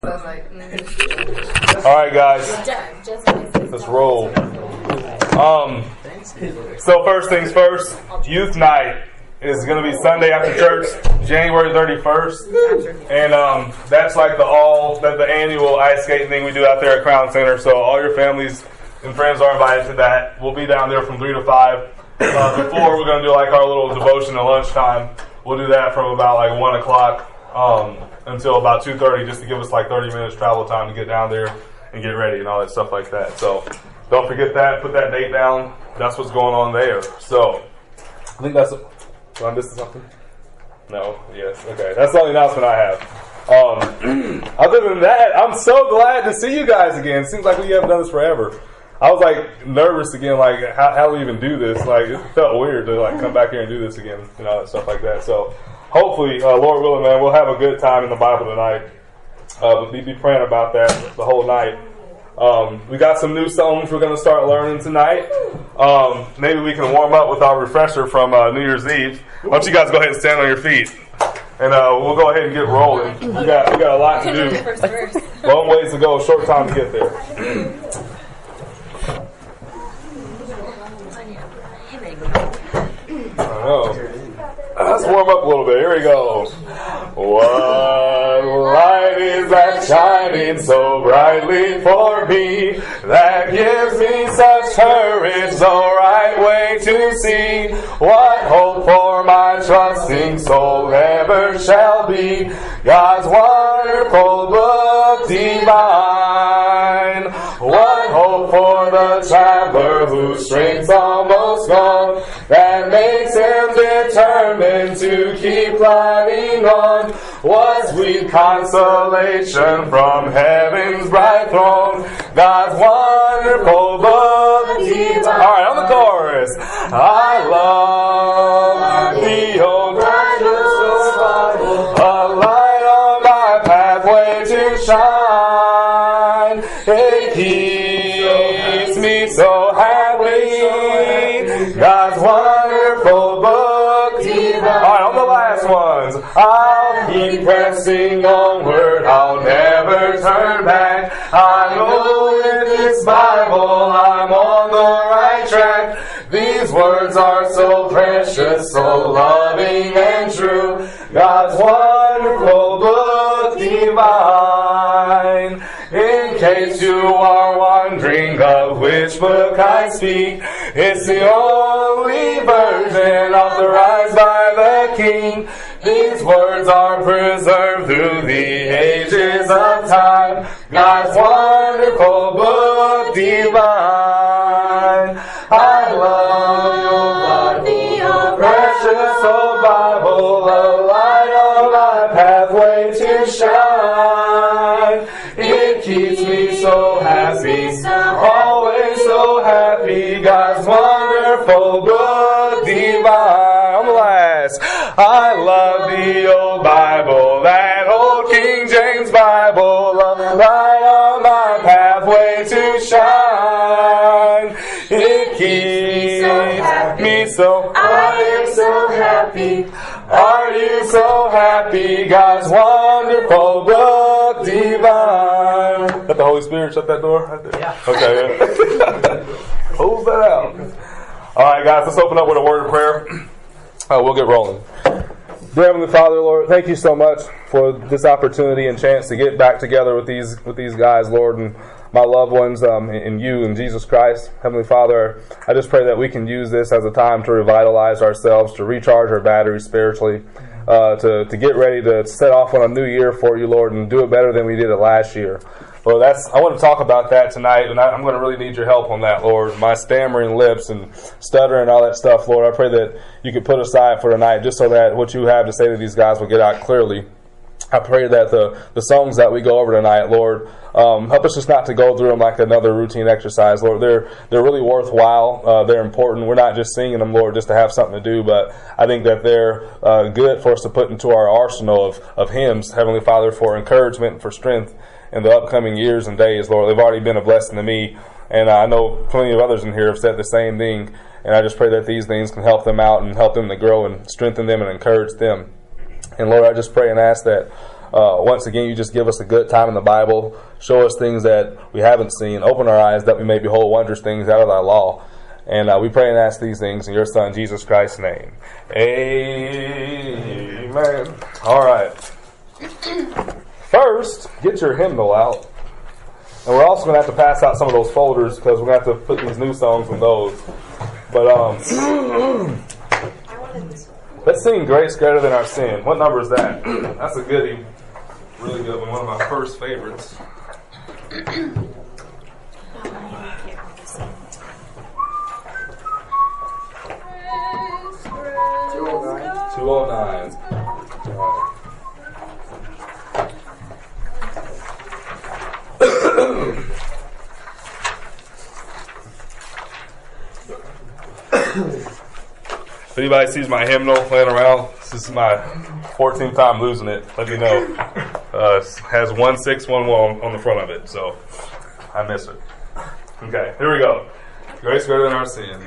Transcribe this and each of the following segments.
Alright guys, let's roll. So first things first, youth night is going to be Sunday after church, January 31st, and that's like the annual ice skating thing we do out there at Crown Center. So all your families and friends are invited to that. We'll be down there from 3 to 5. Before we're going to do like our little devotion at lunchtime. We'll do that from about like 1 o'clock until about 2:30, just to give us like 30 minutes travel time to get down there and get ready and all that stuff like that. So don't forget that. Put that date down. That's what's going on there. So I think that's. Am I missing something? No. Yes. Okay. That's the only announcement I have. Other than that, I'm so glad to see you guys again. Seems like we haven't done this forever. I was like nervous again, like how do we even do this? Like it felt weird to like come back here and do this again, and all that stuff like that. So hopefully, Lord willing, man, we'll have a good time in the Bible tonight. But be praying about that the whole night. We got some new songs we're going to start learning tonight. Maybe we can warm up with our refresher from New Year's Eve. Why don't you guys go ahead and stand on your feet, and we'll go ahead and get rolling. We got a lot to do. Long ways to go, short time to get there. I know. Let's warm up a little bit. Here we go. What light is that shining so brightly for me, that gives me such courage, the right way to see? What hope for my trusting soul ever shall be? God's wonderful book divine. What hope for the traveler whose strength's almost gone, that makes him determined to keep plodding on? What sweet consolation from heaven's bright throne, God's wonderful book divine. Alright, on the chorus. I love the old precious Bible, a light on my pathway to shine. It keeps me so happy, God's wonderful book divine. Alright, on the last ones. I'll keep pressing onward, I'll never turn back. I know with this Bible I'm on the right track. These words are so precious, so loving and true. God's wonderful book divine. In case you are wondering of which book I speak, it's the only version authorized by the King. These words are preserved through the ages of time. God's wonderful book divine. I love your precious old Bible, a light on my pathway to shine. It keeps me so happy, always so happy. God's wonderful book divine. On the last. I love the old Bible, that old King James Bible, a light on my pathway to shine. It keeps me so. I am so happy. Are you so happy? God's wonderful book divine. Let the Holy Spirit shut that door right there. Yeah. Okay. Close that out. All right, guys. Let's open up with a word of prayer. We'll get rolling. Dear Heavenly Father, Lord, thank you so much for this opportunity and chance to get back together with these guys, Lord, and my loved ones, and you and Jesus Christ. Heavenly Father, I just pray that we can use this as a time to revitalize ourselves, to recharge our batteries spiritually, to get ready to set off on a new year for you, Lord, and do it better than we did it last year. Lord, I want to talk about that tonight, and I'm going to really need your help on that, Lord. My stammering lips and stuttering and all that stuff, Lord, I pray that you could put aside for tonight just so that what you have to say to these guys will get out clearly. I pray that the songs that we go over tonight, Lord, help us just not to go through them like another routine exercise, Lord. They're really worthwhile. They're important. We're not just singing them, Lord, just to have something to do, but I think that they're good for us to put into our arsenal of hymns, Heavenly Father, for encouragement and for strength in the upcoming years and days, Lord. They've already been a blessing to me, and I know plenty of others in here have said the same thing, and I just pray that these things can help them out and help them to grow and strengthen them and encourage them. And Lord, I just pray and ask that once again, you just give us a good time in the Bible. Show us things that we haven't seen. Open our eyes that we may behold wondrous things out of thy law. And we pray and ask these things in your Son, Jesus Christ's name. Amen. All right. First, get your hymnal out. And we're also going to have to pass out some of those folders because we're going to have to put these new songs in those. But let's sing Grace Greater Than Our Sin. What number is that? That's a goodie. Really good one. One of my first favorites. 209. If anybody sees my hymnal laying around, this is my 14th time losing it. Let me know. It has 1611 on the front of it, so I miss it. Okay, here we go. Grace greater than our sin.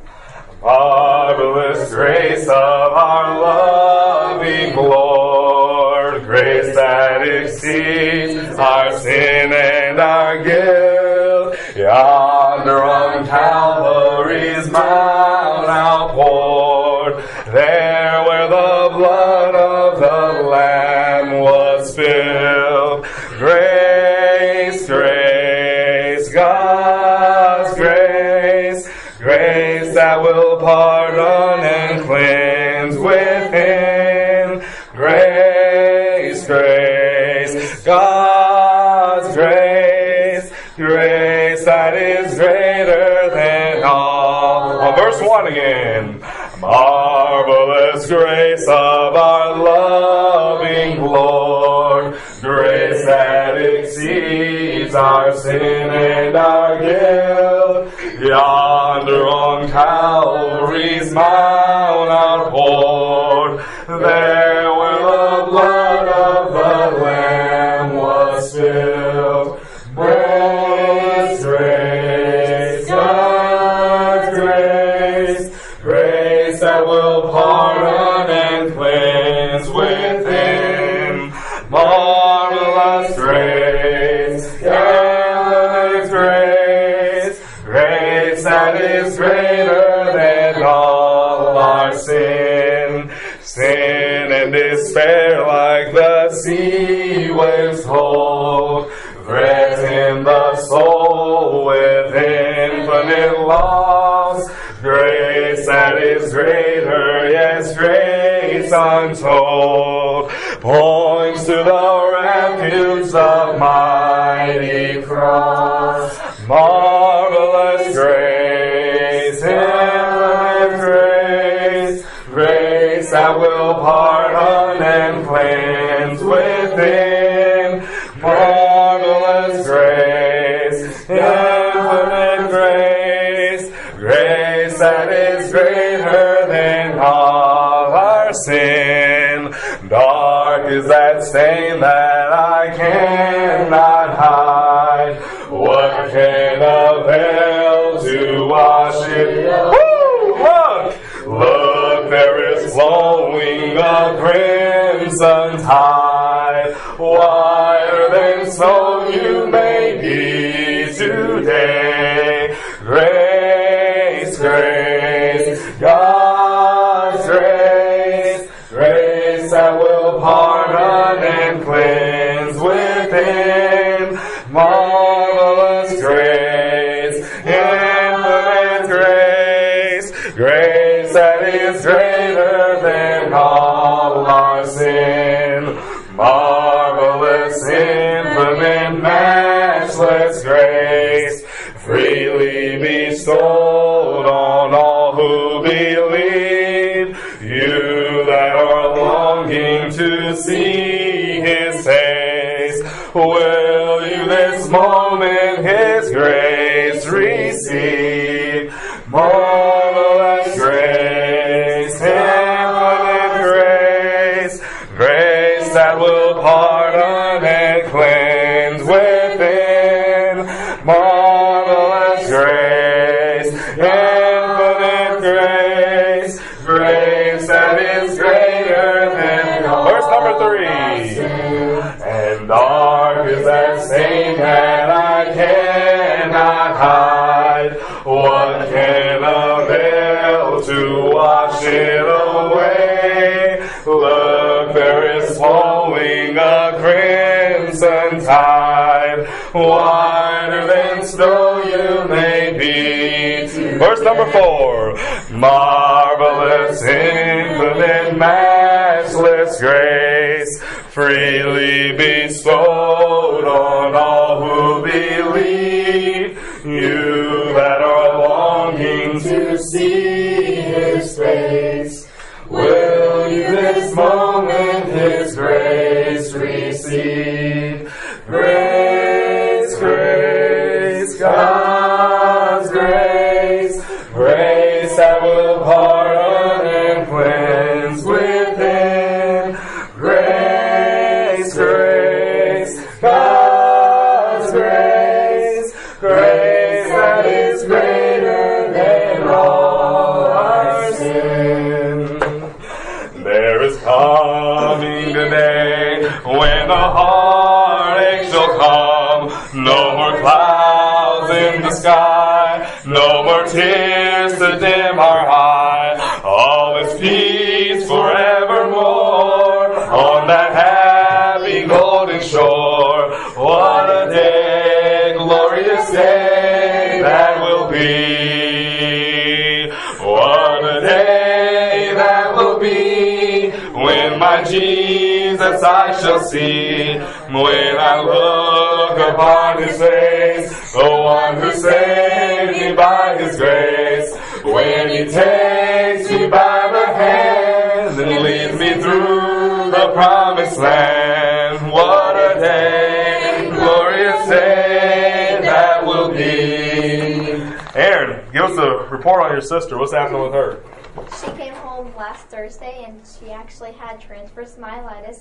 Marvelous grace of our loving Lord, grace that exceeds our sin and our guilt. Yonder on Calvary's mount outpoured, there where the blood of the Lamb was spilled. Grace, grace, God's grace, grace that will pardon and cleanse within. Grace, grace, God's grace, grace that is greater than all. On verse 1 again. Marvelous grace of our loving Lord, grace that exceeds our sin and our guilt. Yonder on Calvary's mount outpoured, there where the blood of the Lamb was spilled. Grace, grace, God's grace, grace that will pardon and cleanse within. Marvelous grace, endless grace, grace that is greater than all our sin. Sin and despair like the sea waves hold, threaten the soul with infinite loss. Grace that is greater, yes, grace untold, points to the refuge of mighty cross. Marvelous grace, infinite grace, grace that will pardon and cleanse within. Marvelous grace, infinite grace, grace that is greater than all our sin. Dark is that stain that I cannot hide. What can avail to wash it? Woo! Look, there is flowing a crimson tide. Whiter than snow you may be today. Grace, grace, God's grace, grace that will pardon and cleanse within. Marvelous grace, infinite grace, grace that is greater than all our sin. Marvelous, infinite, matchless grace, freely bestowed on all who believe. You that are longing to see His face, will you this moment His grace receive? Marvelous grace, infinite grace, grace that will pardon and cleanse within. Marvelous grace, infinite grace, grace that is greater than all. Verse number 3. stain that I cannot hide. What can avail to wash it away? Look, there is flowing a crimson tide. Whiter than snow you may be. Verse number 4. Marvelous, infinite, matchless grace, freely bestowed on all who believe. You that are longing to see His face, will you this moment His grace receive? Grace, grace, God's grace, grace that will pardon and cleanse within. Grace, grace, God's grace, grace that is greater than all our sin. There is coming the day when the heartache shall come. No more clouds in the sky, no more tears to dim our eye. All is peace forevermore on that happy golden shore. What a day, glorious day that will be. What a day that will be when my Jesus I shall see. When I look upon His face, the one who saved me by His grace. When He takes me by the hand and leads me through the promised land. What a day, glorious day that will be. Aaron, give us a report on your sister. What's happening with her? She came home last Thursday and she actually had transverse myelitis.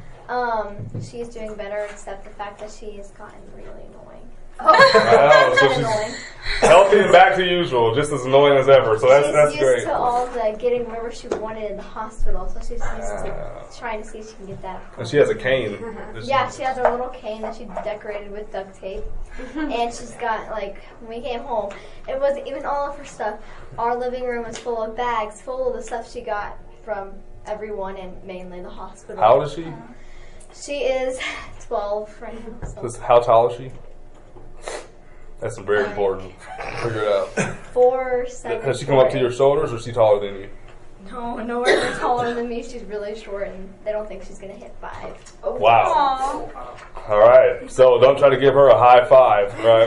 She's doing better, except the fact that she has gotten really annoying. Oh, so she's healthy and back to usual, just as annoying as ever. So that's she's great. used to all the getting whatever she wanted in the hospital, so she's used to trying to see if she can get that. And she has a cane. Yeah, she has her little cane that she decorated with duct tape, and she's got when we came home, it wasn't even all of her stuff. Our living room was full of bags, full of the stuff she got from everyone and mainly the hospital. How old is she? She is 12 right now. So. How tall is she? That's very important. Figure it out. 4'7". Has she come up to your shoulders, or is she taller than you? No, nowhere near taller than me. She's really short, and they don't think she's going to hit 5. Oh, wow. Aww. All right. So don't try to give her a high five, right?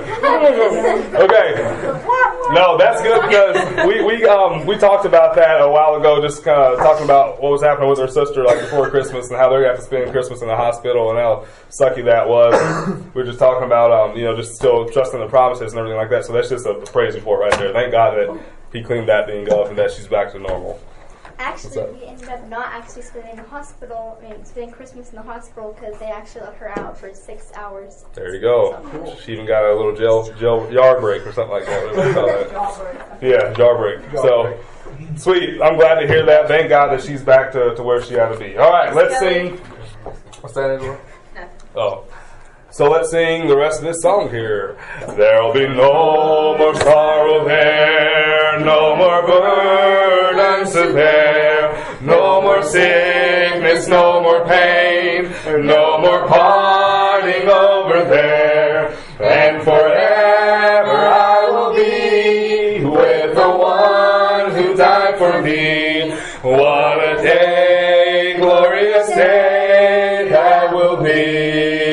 Okay. No, that's good because we talked about that a while ago, just kind of talking about what was happening with her sister before Christmas and how they're going to have to spend Christmas in the hospital and how sucky that was. We were just talking about just still trusting the promises and everything like that. So that's just a praise report right there. Thank God that He cleaned that thing up and that she's back to normal. Actually, we ended up not actually spending spending Christmas in the hospital because they actually let her out for 6 hours. There you go. Cool. She even got a little jail yard break or something like that. What do we call that? Yeah, jar break. So, sweet. I'm glad to hear that. Thank God that she's back to where she had to be. All right, let's sing. What's that, Angela? Oh. So let's sing the rest of this song here. There'll be no more sorrow there, no more burdens to bear, no more sickness, no more pain, no more parting over there. And forever I will be with the one who died for me. What a day, glorious day that will be.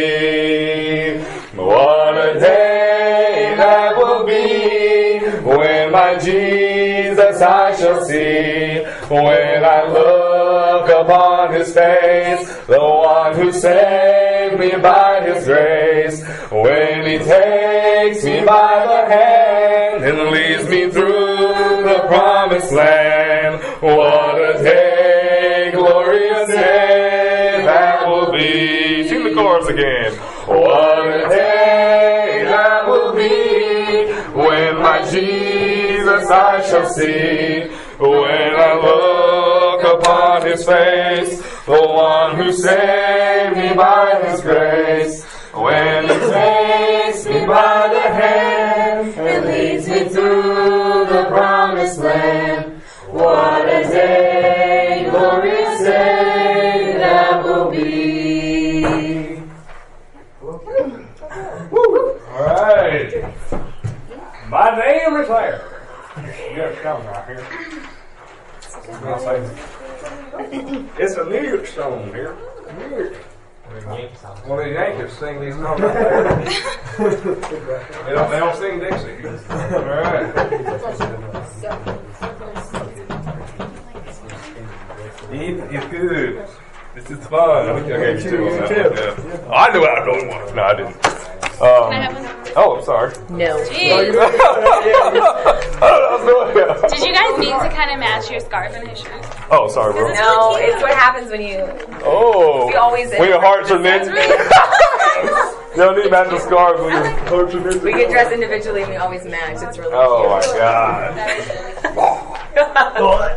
When my Jesus I shall see, when I look upon His face, the one who saved me by His grace, when He takes me by the hand and leads me through the promised land. What a day, glorious day that will be. Sing the chorus again. What a day that will be. When my Jesus I shall see, when I look upon His face, the one who saved me by His grace, When He takes me by the hand and leads me through the promised land. What a day, glorious day that will be. All right. My name is Larry. You got a stone right here. It's a music stone here. Music. One of the Yankees sing these songs right there. They don't sing Dixie. All right. It's good. This is fun. I gave you two on that one. Yeah. Oh, I knew I was going one. No, I didn't. Can I have one? Oh, I'm sorry. No. Jeez. Did you guys need to kind of match your scarf and his shoes? Oh, sorry, bro. No, it's what happens when you. Oh. We always. When your hearts are knit. You don't need matching scarves when your hearts are knit. We get dressed individually and we always match. It's really Oh my cute. God.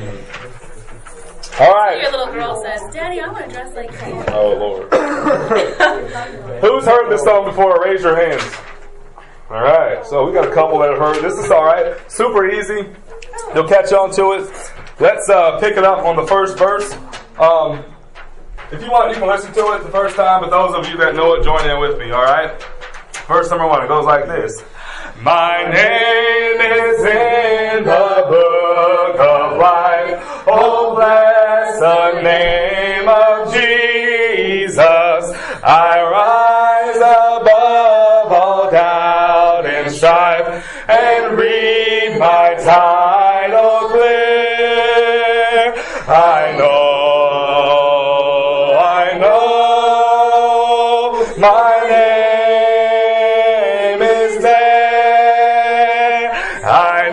All right. Your little girl says, "Daddy, I want to dress like you." Oh Lord. Who's heard this song before? Raise your hands. All right. So we got a couple that have heard. This is all right. Super easy. You'll catch on to it. Let's pick it up on the first verse. If you want, you can listen to it the first time, but those of you that know it, join in with me, all right? Verse number 1, it goes like this. My name is in the book of life. Oh, bless the name of Jesus. I rise above all doubt and strife and read my title clear. I know my name is there. I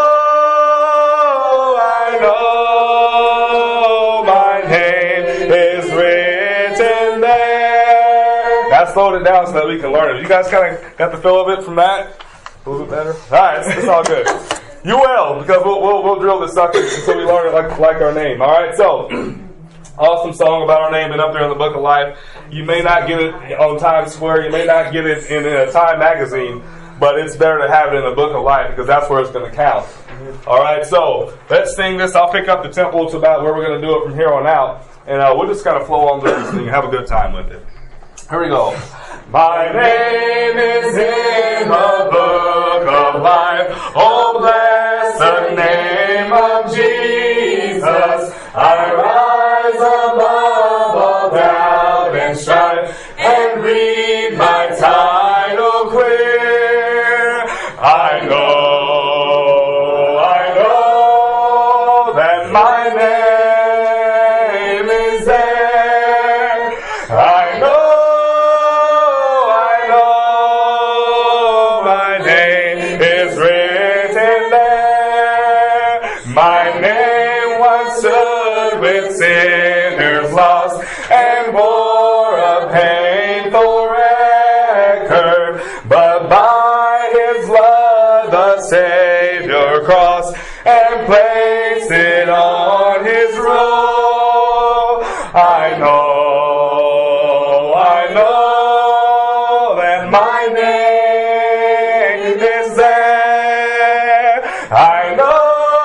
know my name is written there. I slowed it down so that we can learn it. You guys kind of got the feel of it from that? A little bit better? Alright, it's all good. You will, because we'll drill this sucker until we learn it like our name. Alright, so awesome song about our name, been up there in the Book of Life. You may not get it on Times Square, you may not get it in a Time magazine, but it's better to have it in the Book of Life because that's where it's going to count. Alright, so let's sing this. I'll pick up the tempo. It's about where we're going to do it from here on out. And we'll just kind of flow on through this thing and have a good time with it. Here we go. My name is in the Book of Life. Oh, bless the name of Jesus. I rise above all doubt and strife and read my title clear. I know that my name is there. I know my name is written there. My name once stood with sinners lost and bore a painful record, but by His blood the Savior crossed and placed it on His robe. I know that my name is there. I know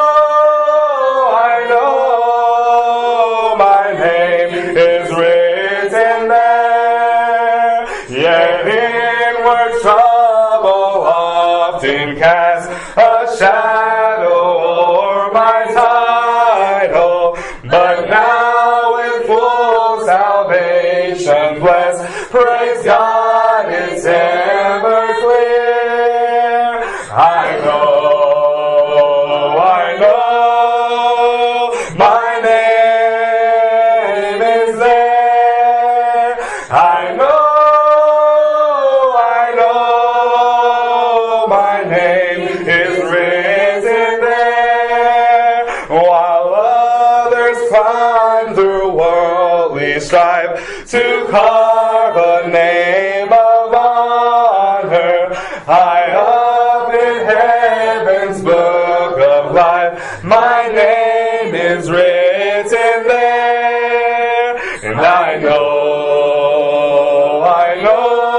my name is written there. Yet inward trouble often casts a shadow o'er my title, but now with full salvation blessed, praise God, it's ever clear. I know my name is there. I know my name is written there. While others climb through worldly strife to carve a name of honor, high up in heaven's book of life, my name is written there. And I know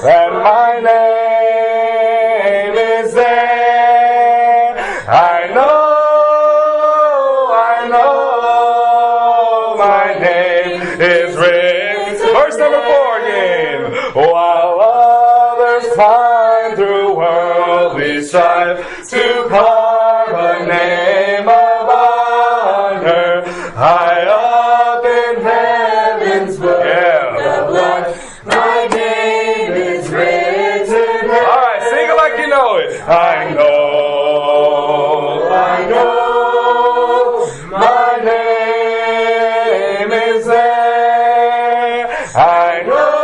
and my name is there. I know my name is written. Verse number 4 again. While others climb through worldly strife to carve a name of honor high up in heaven's book of life, my name is written. All right, sing it like you know it. I know my name is there. I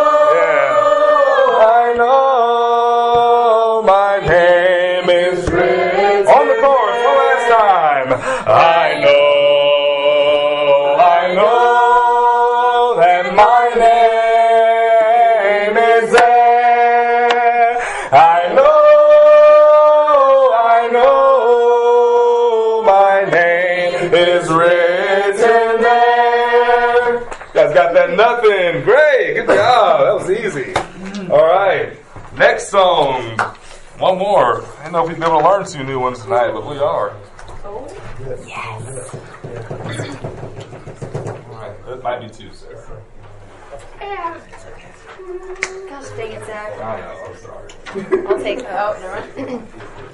know my name is written. On the chorus, one last time. I know that my name is there. I know my name is written there. You guys got that nothing. Great. Good job. That was easy. All right. Next song. One more. I don't know if we've been able to learn 2 new ones tonight, but we are. Yes. All right. It might be 2, sir. Yeah. Gosh dang it, Zach. I know. I'm sorry. I'll take that. Oh, never mind.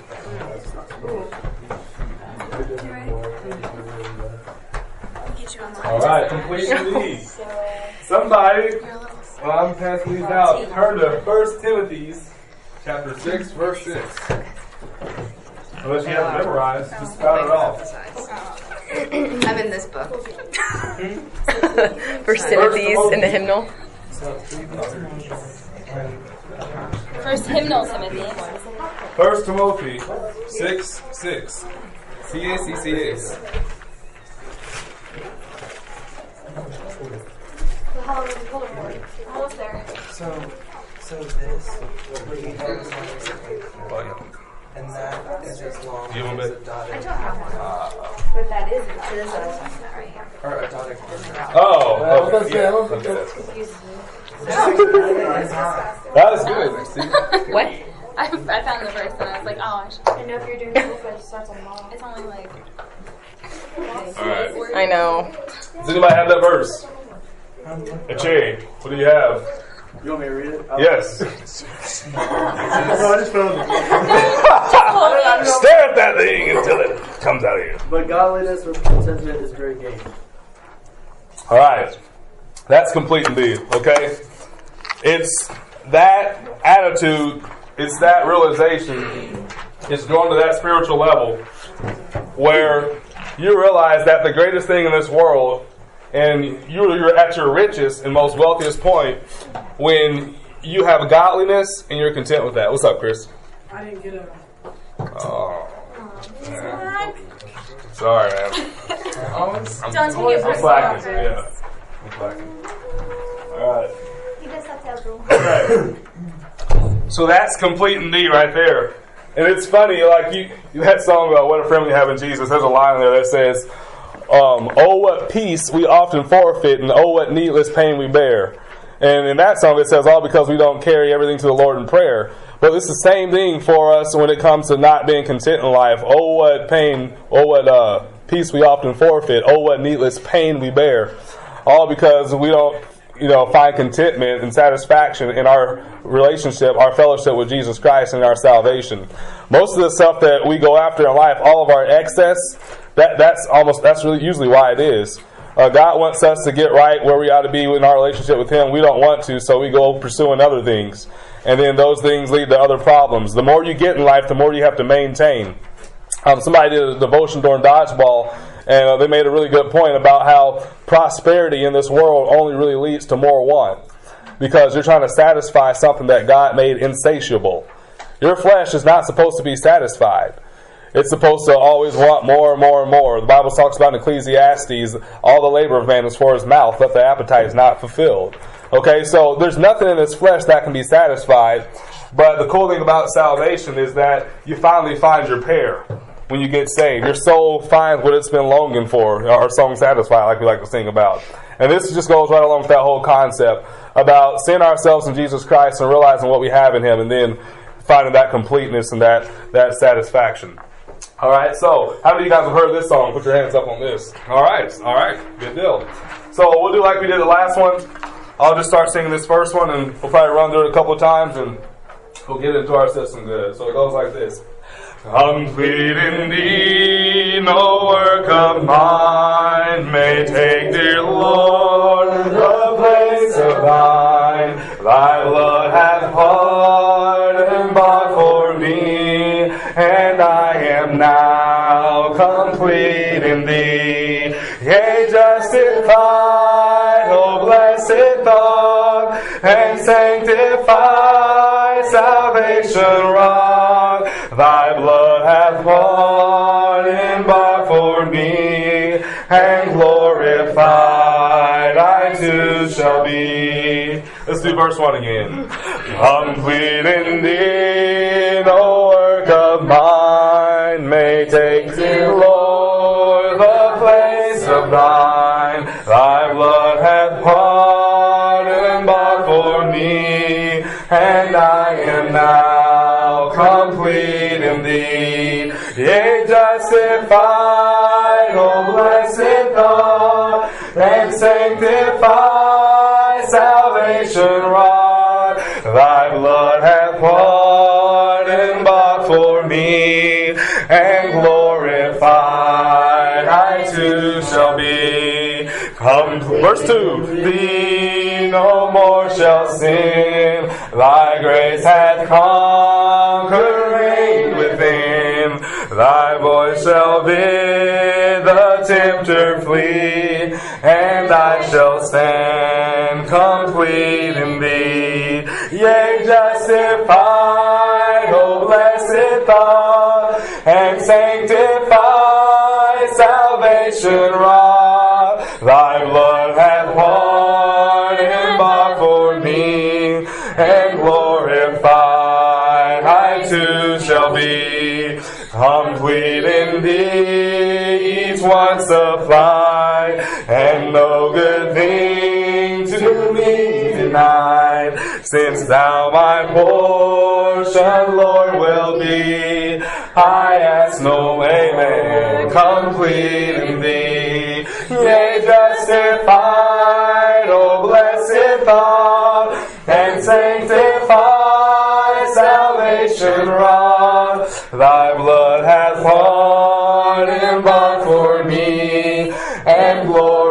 All right, completing these. Somebody, while I'm passing these out, turn to 1 Timothy chapter 6, verse 6. Unless you have it memorized, just spout it off. I'm in this book. First Timothy's in the hymnal. First hymnal, Timothy. 1 Timothy 6, 6. C-A-C-C-A. Almost there. So this would be and that is as long Give him as it. a dotted I don't have one. But that is it. So this is what I'm talking about right here. or a dotted line. Okay, yeah. Okay, that's good. That is good. See? What? I found the verse and I was like, oh, I should. I know if you're doing it, it starts on mom. It's only like. Alright. I know. Does anybody have that verse? Hey, Che, what do you have? You want me to read it? Yes. No, I just found it. Stare at that thing until it comes out of you. But godliness with contentment is great gain. All right. That's complete indeed, okay? It's that attitude, it's that realization, it's going to that spiritual level where you realize that the greatest thing in this world, and you're at your richest and most wealthiest point when you have godliness and you're content with that. What's up, Chris? I didn't get a... Oh. Man. Sorry, man. Don't take it I'm personal. slacking. Yeah. I'm slacking. All right. You just have to have rules. Okay. So that's complete indeed right there. And it's funny, like you that song about what a friend we have in Jesus, there's a line in there that says, oh, what peace we often forfeit, and oh, what needless pain we bear. And in that song it says, all because we don't carry everything to the Lord in prayer. But it's the same thing for us when it comes to not being content in life. Oh, what pain, oh, what peace we often forfeit, oh, what needless pain we bear. All because we don't find contentment and satisfaction in our relationship, our fellowship with Jesus Christ and our salvation. Most of the stuff that we go after in life, all of our excess, that's really usually why it is. God wants us to get right where we ought to be in our relationship with Him. We don't want to, so we go pursuing other things. And then those things lead to other problems. The more you get in life, the more you have to maintain. Somebody did a devotion during Dodgeball, and they made a really good point about how prosperity in this world only really leads to more want. Because you're trying to satisfy something that God made insatiable. Your flesh is not supposed to be satisfied. It's supposed to always want more and more and more. The Bible talks about in Ecclesiastes, all the labor of man is for his mouth, but the appetite is not fulfilled. Okay, so there's nothing in this flesh that can be satisfied. But the cool thing about salvation is that you finally find your pair. when you get saved. Your soul finds what it's been longing for. Our song Satisfied, like we like to sing about. And this just goes right along with that whole concept about seeing ourselves in Jesus Christ and realizing what we have in Him, and then finding that completeness and that satisfaction. All right, so how many of you guys have heard this song? Put your hands up on this. All right, good deal. So we'll do like we did the last one. I'll just start singing this first one, and we'll probably run through it a couple of times, and we'll get into our system good. So it goes like this. Complete indeed, no work of mine may take, dear Lord, the place of thine. Thy blood hath pardoned bought for me, and I am now complete in thee. Yea, justified, O blessed thought, and sanctified, salvation wrought. Thy blood hath pardoned bought for me, and glorified I too shall be. Let's do verse 1 again. Complete indeed, no work of mine may take, dear Lord, the place of thine. Thy blood hath pardoned bought for me, and I am now complete in thee. Yea, justified, O blessed thought, and sanctified, salvation wrought. Thy blood hath pardoned bought for me, and glorified I too shall be. Come, verse 2. Thee no more shall sin, thy grace hath conquered, reigned within. Thy voice shall bid the tempter flee, and I shall stand complete in thee. Yea, justified, O blessed thought, and sanctified, salvation wrought. Thy blood hath pardoned bought for me, and glorified I too shall be. Complete in thee, each one supply, and no good thing to me denied. Since thou my portion, Lord, will be, I ask no amen. Complete in thee, yea, justified, O blessed thought, and sanctified, salvation wrought. Thy blood hath pardoned bought for me, and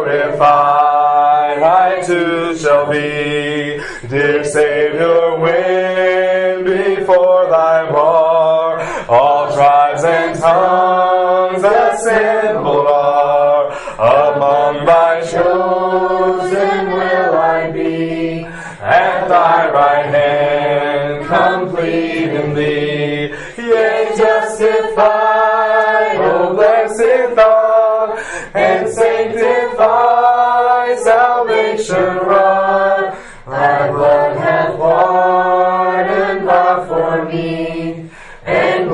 glorified I too shall be. Dear Savior, when before thy bar all tribes and tongues assembled are, among thy chosen will I be, at thy right hand complete in thee. Yea, justified, O blessed thought, and sanctified, salvation wrought. Thy blood hath pardoned bought for me, and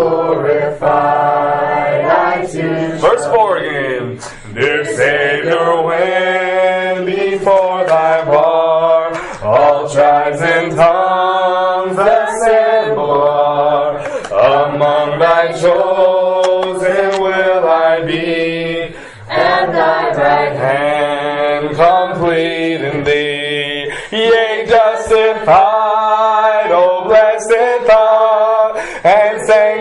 glorified I too. Verse 4 again. Dear Savior, when before thy bar all tribes and tongues assembled are, among thy chosen will I be, and thy right hand complete in thee. Yea, justified, O blessed thought, and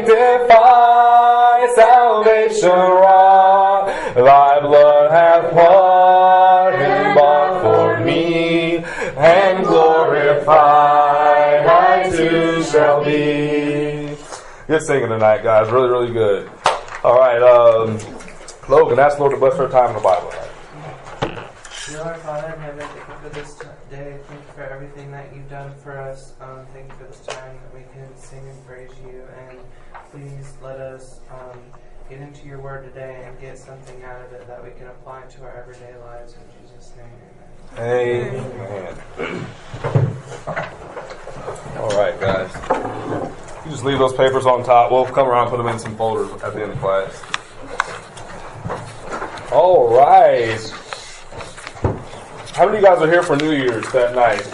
sanctified, salvation wrought. Thy blood hath pardoned bought for me, and glorified I too shall be. Good singing tonight, guys. Really, really good. All right, Logan, ask the Lord to bless our time in the Bible. Dear Lord Father in heaven, thank you for this day. Thank you for everything that you've done for us. Thank you for this time that we can sing and praise you. And please let us get into your word today and get something out of it that we can apply to our everyday lives. In Jesus' name, amen. Amen. All right, guys. You just leave those papers on top. We'll come around and put them in some folders at the end of class. All right. How many of you guys are here for New Year's that night?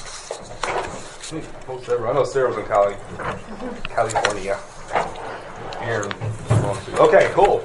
I know Sarah was in California. Aaron. Okay, cool.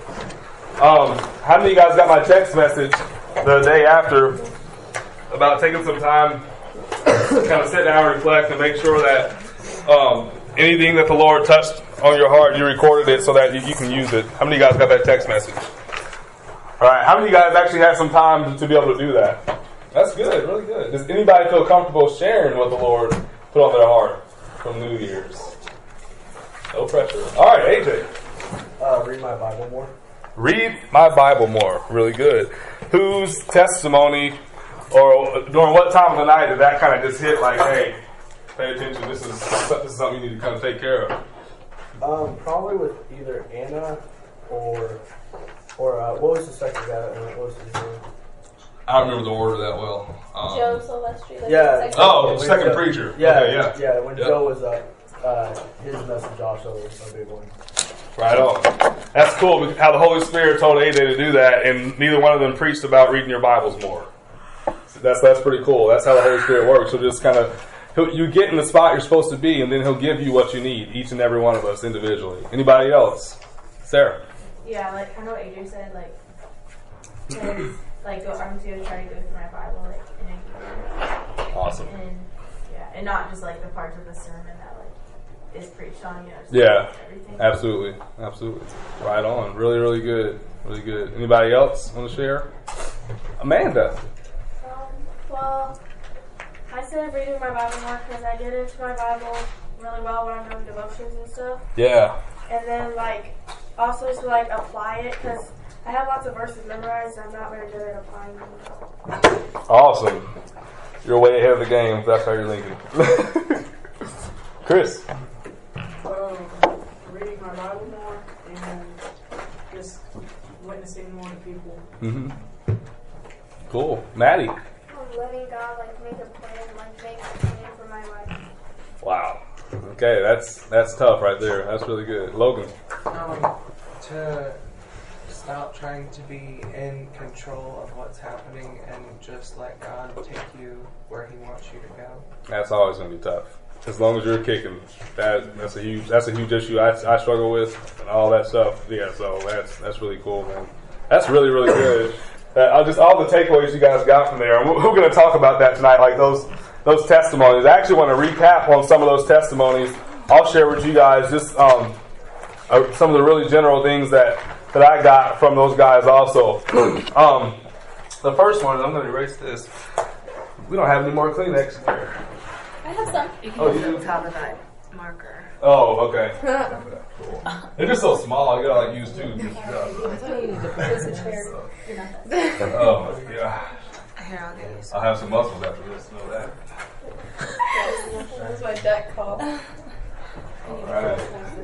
How many of you guys got my text message the day after about taking some time to kind of sit down and reflect and make sure that anything that the Lord touched on your heart, you recorded it so that you can use it? How many of you guys got that text message? All right. How many of you guys actually had some time to be able to do that? That's good. Really good. Does anybody feel comfortable sharing what the Lord put on their heart from New Year's? No pressure. All right, AJ. Read my Bible more. Read my Bible more. Really good. Whose testimony or during what time of the night did that kind of just hit like, hey, pay attention, this is something you need to kind of take care of? Probably with either Anna or what was the second guy? What was his name? I don't remember the order that well. Joe Silvestri. Yeah. Second preacher. Yeah, Okay, yeah. When Joe was up, his message also was a big one. Right on. That's cool how the Holy Spirit told AJ to do that, and neither one of them preached about reading your Bibles more. That's pretty cool. That's how the Holy Spirit works. He'll just kind of, you get in the spot you're supposed to be, and then He'll give you what you need, each and every one of us individually. Anybody else? Sarah? Yeah, like I know AJ said, like I'm just gonna try to go through my Bible like in a year. Awesome. And not just like the parts of the sermon that like is preached on, just everything. Absolutely. Right on. Really, really good. Really good. Anybody else want to share? Amanda. Well, I started reading my Bible more because I get into my Bible really well when I'm doing devotions and stuff. Yeah. And then also to apply it because I have lots of verses memorized. I'm not very good at applying them. Awesome. You're way ahead of the game if that's how you're thinking. Chris. Reading my Bible more and just witnessing more to people. Mm-hmm. Cool. Maddie. Letting God make a plan, make a plan for my life. Wow. Okay, that's tough right there. That's really good. Logan. To stop trying to be in control of what's happening and just let God take you where He wants you to go. That's always going to be tough. As long as you're kicking, that's a huge issue I struggle with and all that stuff. Yeah, so that's really cool, man. That's really, really good. Just all the takeaways you guys got from there. And we're going to talk about that tonight, like those testimonies. I actually want to recap on some of those testimonies. I'll share with you guys just some of the really general things that I got from those guys also. The first one, I'm going to erase this. We don't have any more Kleenex here. I have some. You can use the top of that marker. Oh, okay. Cool. They're just so small. I gotta use two. I thought you needed to put this in chair. Oh my god. Here, I'll get you some. I'll have some muscles after this. Know that. That's my duck call. All right.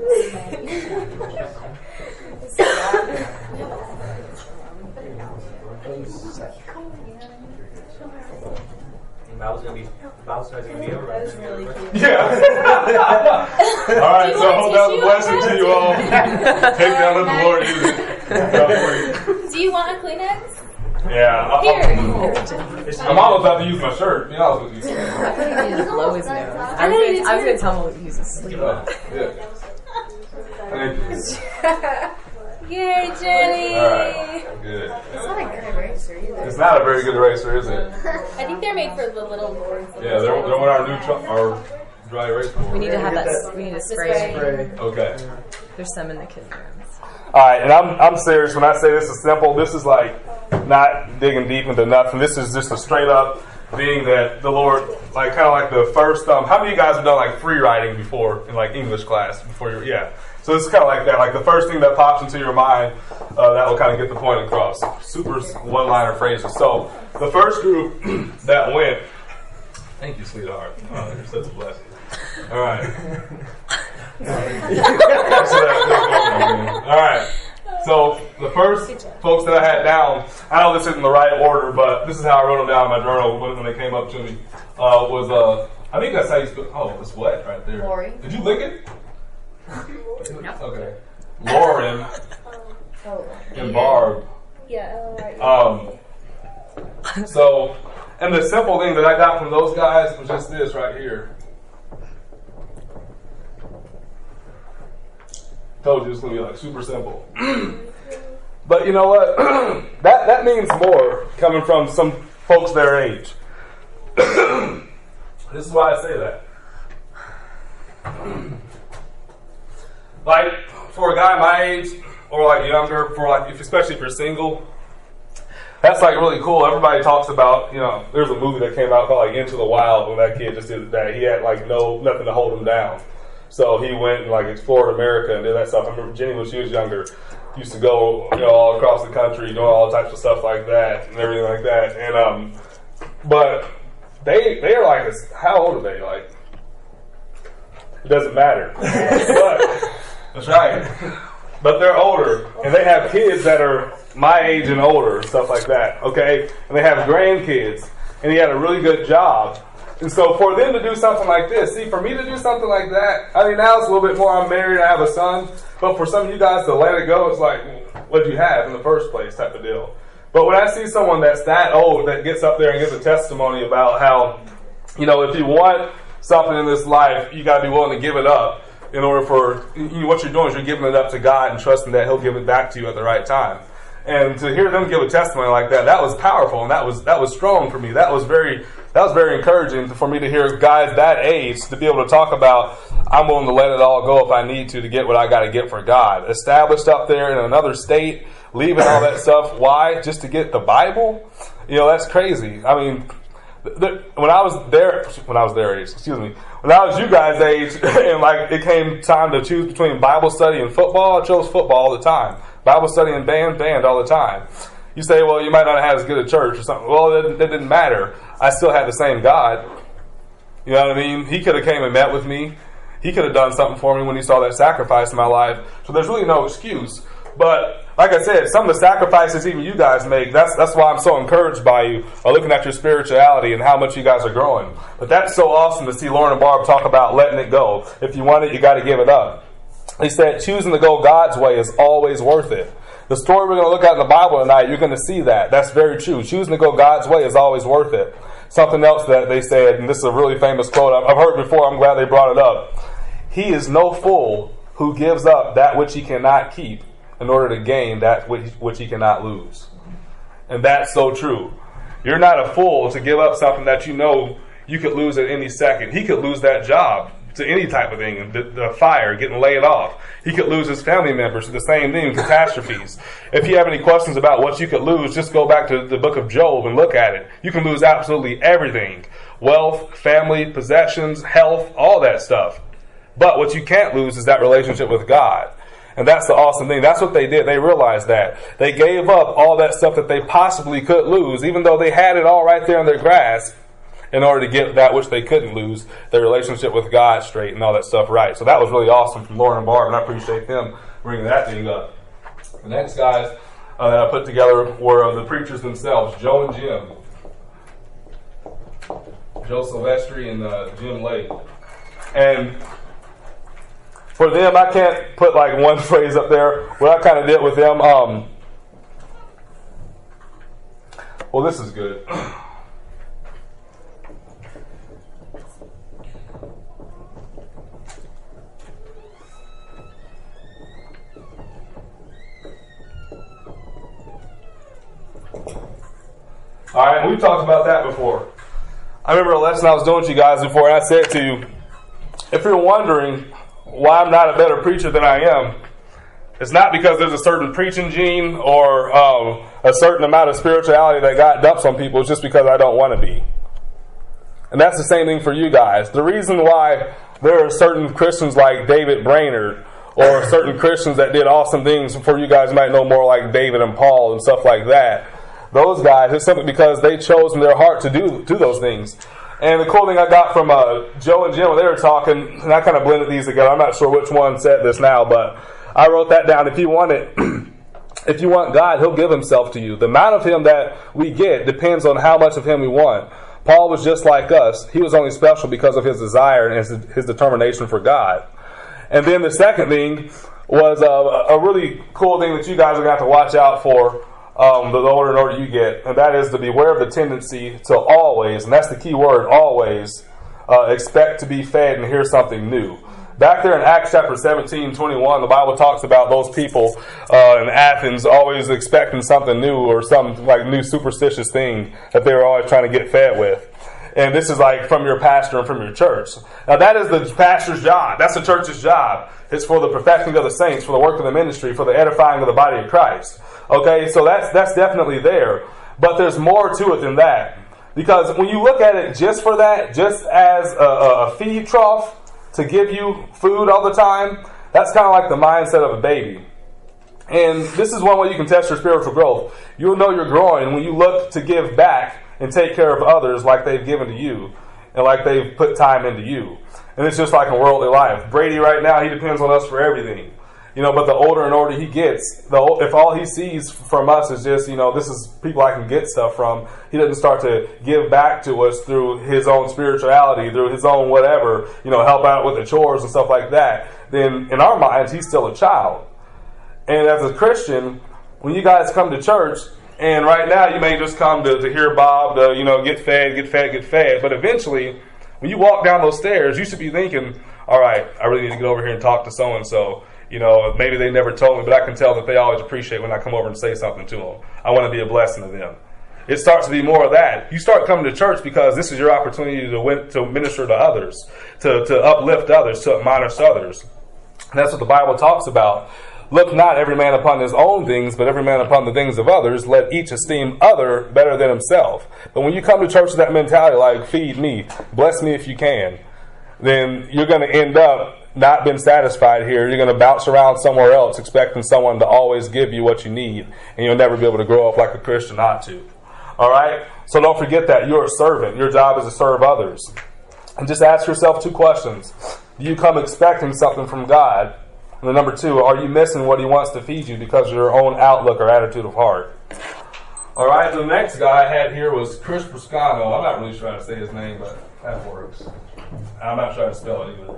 Bible's gonna be over. That is really cute. Yeah. All right. So hope that was a blessing to you all. Take down let the Lord use it. Do you want a Kleenex? Yeah. Here. I'm almost about to use my shirt. To be honest with you. I think he needs to blow his nose. I was going to tell him what he uses sleep. Yeah. Thank you. Yay, Jenny! All right. Good. It's not a good eraser either. It's not a very good eraser, is it? I think they're made for the little boards. Yeah, they're on our new our dry erase board. We need to have that. We need to spray. Okay. There's some in the kids' rooms. All right, and I'm serious when I say this is simple. This is like not digging deep into nothing. This is just a straight up being that the Lord, like kind of like the first. How many of you guys have done like free writing before in like English class before you? Yeah. So it's kind of like that. Like the first thing that pops into your mind, that will kind of get the point across. Super one-liner phrases. So the first group that went. Thank you, sweetheart. Oh, you're such a blessing. All right. All right. So the first folks that I had down, I know this isn't the right order, but this is how I wrote them down in my journal when they came up to me. Was I think that's how you spell. Oh, it's wet right there. Lori. Did you lick it? Okay. Lauren and Barb. Yeah. So, and the simple thing that I got from those guys was just this right here. Told you it's going to be like super simple. But you know what? that means more coming from some folks their age. This is why I say that. Like, for a guy my age, or like younger, for like, especially if you're single, that's like really cool. Everybody talks about, you know, there's a movie that came out called like Into the Wild when that kid just did that. He had like nothing to hold him down. So he went and like explored America and did that stuff. I remember Jenny, when she was younger, used to go, you know, all across the country doing all types of stuff like that and everything like that. And but they are like, how old are they? Like, it doesn't matter. But that's right. But they're older and they have kids that are my age and older and stuff like that. Okay, and they have grandkids, and he had a really good job. And so for them to do something like this, see, for me to do something like that, I mean, now it's a little bit more, I'm married, I have a son, but for some of you guys to let it go, it's like, what do you have in the first place type of deal. But when I see someone that's that old that gets up there and gives a testimony about how, you know, if you want something in this life, you got to be willing to give it up in order for, what you're doing is you're giving it up to God and trusting that He'll give it back to you at the right time. And to hear them give a testimony like that, that was powerful, and that was strong for me. That was very encouraging for me to hear guys that age to be able to talk about, I'm willing to let it all go if I need to get what I got to get for God. Established up there in another state, leaving all that stuff. Why? Just to get the Bible? You know, that's crazy. I mean, when I was their age, when I was you guys' age, and like it came time to choose between Bible study and football, I chose football all the time. Bible study and band all the time. You say, well, you might not have as good a church or something. Well, that didn't matter. I still had the same God. You know what I mean? He could have came and met with me. He could have done something for me when he saw that sacrifice in my life. So there's really no excuse. But like I said, some of the sacrifices even you guys make, that's why I'm so encouraged by you, looking at your spirituality and how much you guys are growing. But that's so awesome to see Lauren and Barb talk about letting it go. If you want it, you got to give it up. He said choosing to go God's way is always worth it. The story we're going to look at in the Bible tonight, you're going to see that. That's very true. Choosing to go God's way is always worth it. Something else that they said, and this is a really famous quote I've heard before, I'm glad they brought it up. He is no fool who gives up that which he cannot keep in order to gain that which he cannot lose. And that's so true. You're not a fool to give up something that you know you could lose at any second. He could lose that job to any type of thing, the fire, getting laid off. He could lose his family members to the same thing, catastrophes. If you have any questions about what you could lose, just go back to the book of Job and look at it. You can lose absolutely everything. Wealth, family, possessions, health, all that stuff. But what you can't lose is that relationship with God. And that's the awesome thing. That's what they did. They realized that. They gave up all that stuff that they possibly could lose, even though they had it all right there in their grasp, in order to get that which they couldn't lose, their relationship with God straight and all that stuff right. So that was really awesome from Lauren and Barb, and I appreciate them bringing that thing up. The next guys that I put together were the preachers themselves, Joe and Jim. Joe Silvestri and Jim Lake. And for them, I can't put like one phrase up there. What I kind of did with them, well, this is good. All right, we've talked about that before. I remember a lesson I was doing with you guys before, and I said to you, if you're wondering why I'm not a better preacher than I am, it's not because there's a certain preaching gene or a certain amount of spirituality that God dumps on people. It's just because I don't want to be. And that's the same thing for you guys. The reason why there are certain Christians like David Brainerd or certain Christians that did awesome things, for you guys might know more like David and Paul and stuff like that, those guys, it's simply because they chose in their heart to do those things. And the cool thing I got from Joe and Jim when they were talking, and I kind of blended these together. I'm not sure which one said this now, but I wrote that down. If you want it, if you want God, He'll give Himself to you. The amount of Him that we get depends on how much of Him we want. Paul was just like us. He was only special because of his desire and his determination for God. And then the second thing was a really cool thing that you guys are going to have to watch out for the older and older you get, and that is to beware of the tendency to always, and that's the key word, always, expect to be fed and hear something new. Back there in Acts chapter 17:21, the Bible talks about those people in Athens always expecting something new or some like new superstitious thing that they were always trying to get fed with. And this is like from your pastor and from your church. Now that is the pastor's job. That's the church's job. It's for the perfecting of the saints, for the work of the ministry, for the edifying of the body of Christ. Okay, so that's definitely there. But there's more to it than that. Because when you look at it just for that, just as a feed trough to give you food all the time, that's kind of like the mindset of a baby. And this is one way you can test your spiritual growth. You'll know you're growing when you look to give back and take care of others like they've given to you and like they've put time into you. And it's just like in worldly life. Brady right now, he depends on us for everything. But the older and older he gets, if all he sees from us is just, this is people I can get stuff from, he doesn't start to give back to us through his own spirituality, through his own whatever, help out with the chores and stuff like that, then in our minds, he's still a child. And as a Christian, when you guys come to church, and right now you may just come to hear Bob, to, get fed. But eventually, when you walk down those stairs, you should be thinking, all right, I really need to get over here and talk to so-and-so. Maybe they never told me, but I can tell that they always appreciate when I come over and say something to them. I want to be a blessing to them. It starts to be more of that. You start coming to church because this is your opportunity to minister to others, to uplift others, to admonish others. And that's what the Bible talks about. Look not every man upon his own things, but every man upon the things of others. Let each esteem other better than himself. But when you come to church with that mentality, like, feed me, bless me if you can, then you're going to end up not being satisfied here. You're going to bounce around somewhere else expecting someone to always give you what you need, and you'll never be able to grow up like a Christian ought to. All right? So don't forget that. You're a servant. Your job is to serve others. And just ask yourself 2 questions. Do you come expecting something from God? And then number 2, are you missing what he wants to feed you because of your own outlook or attitude of heart? All right, the next guy I had here was Chris Proscano. I'm not really sure how to say his name, but that works. I'm not sure how to spell it either.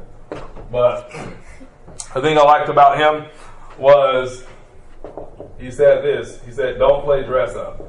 But the thing I liked about him was he said this. He said, don't play dress up.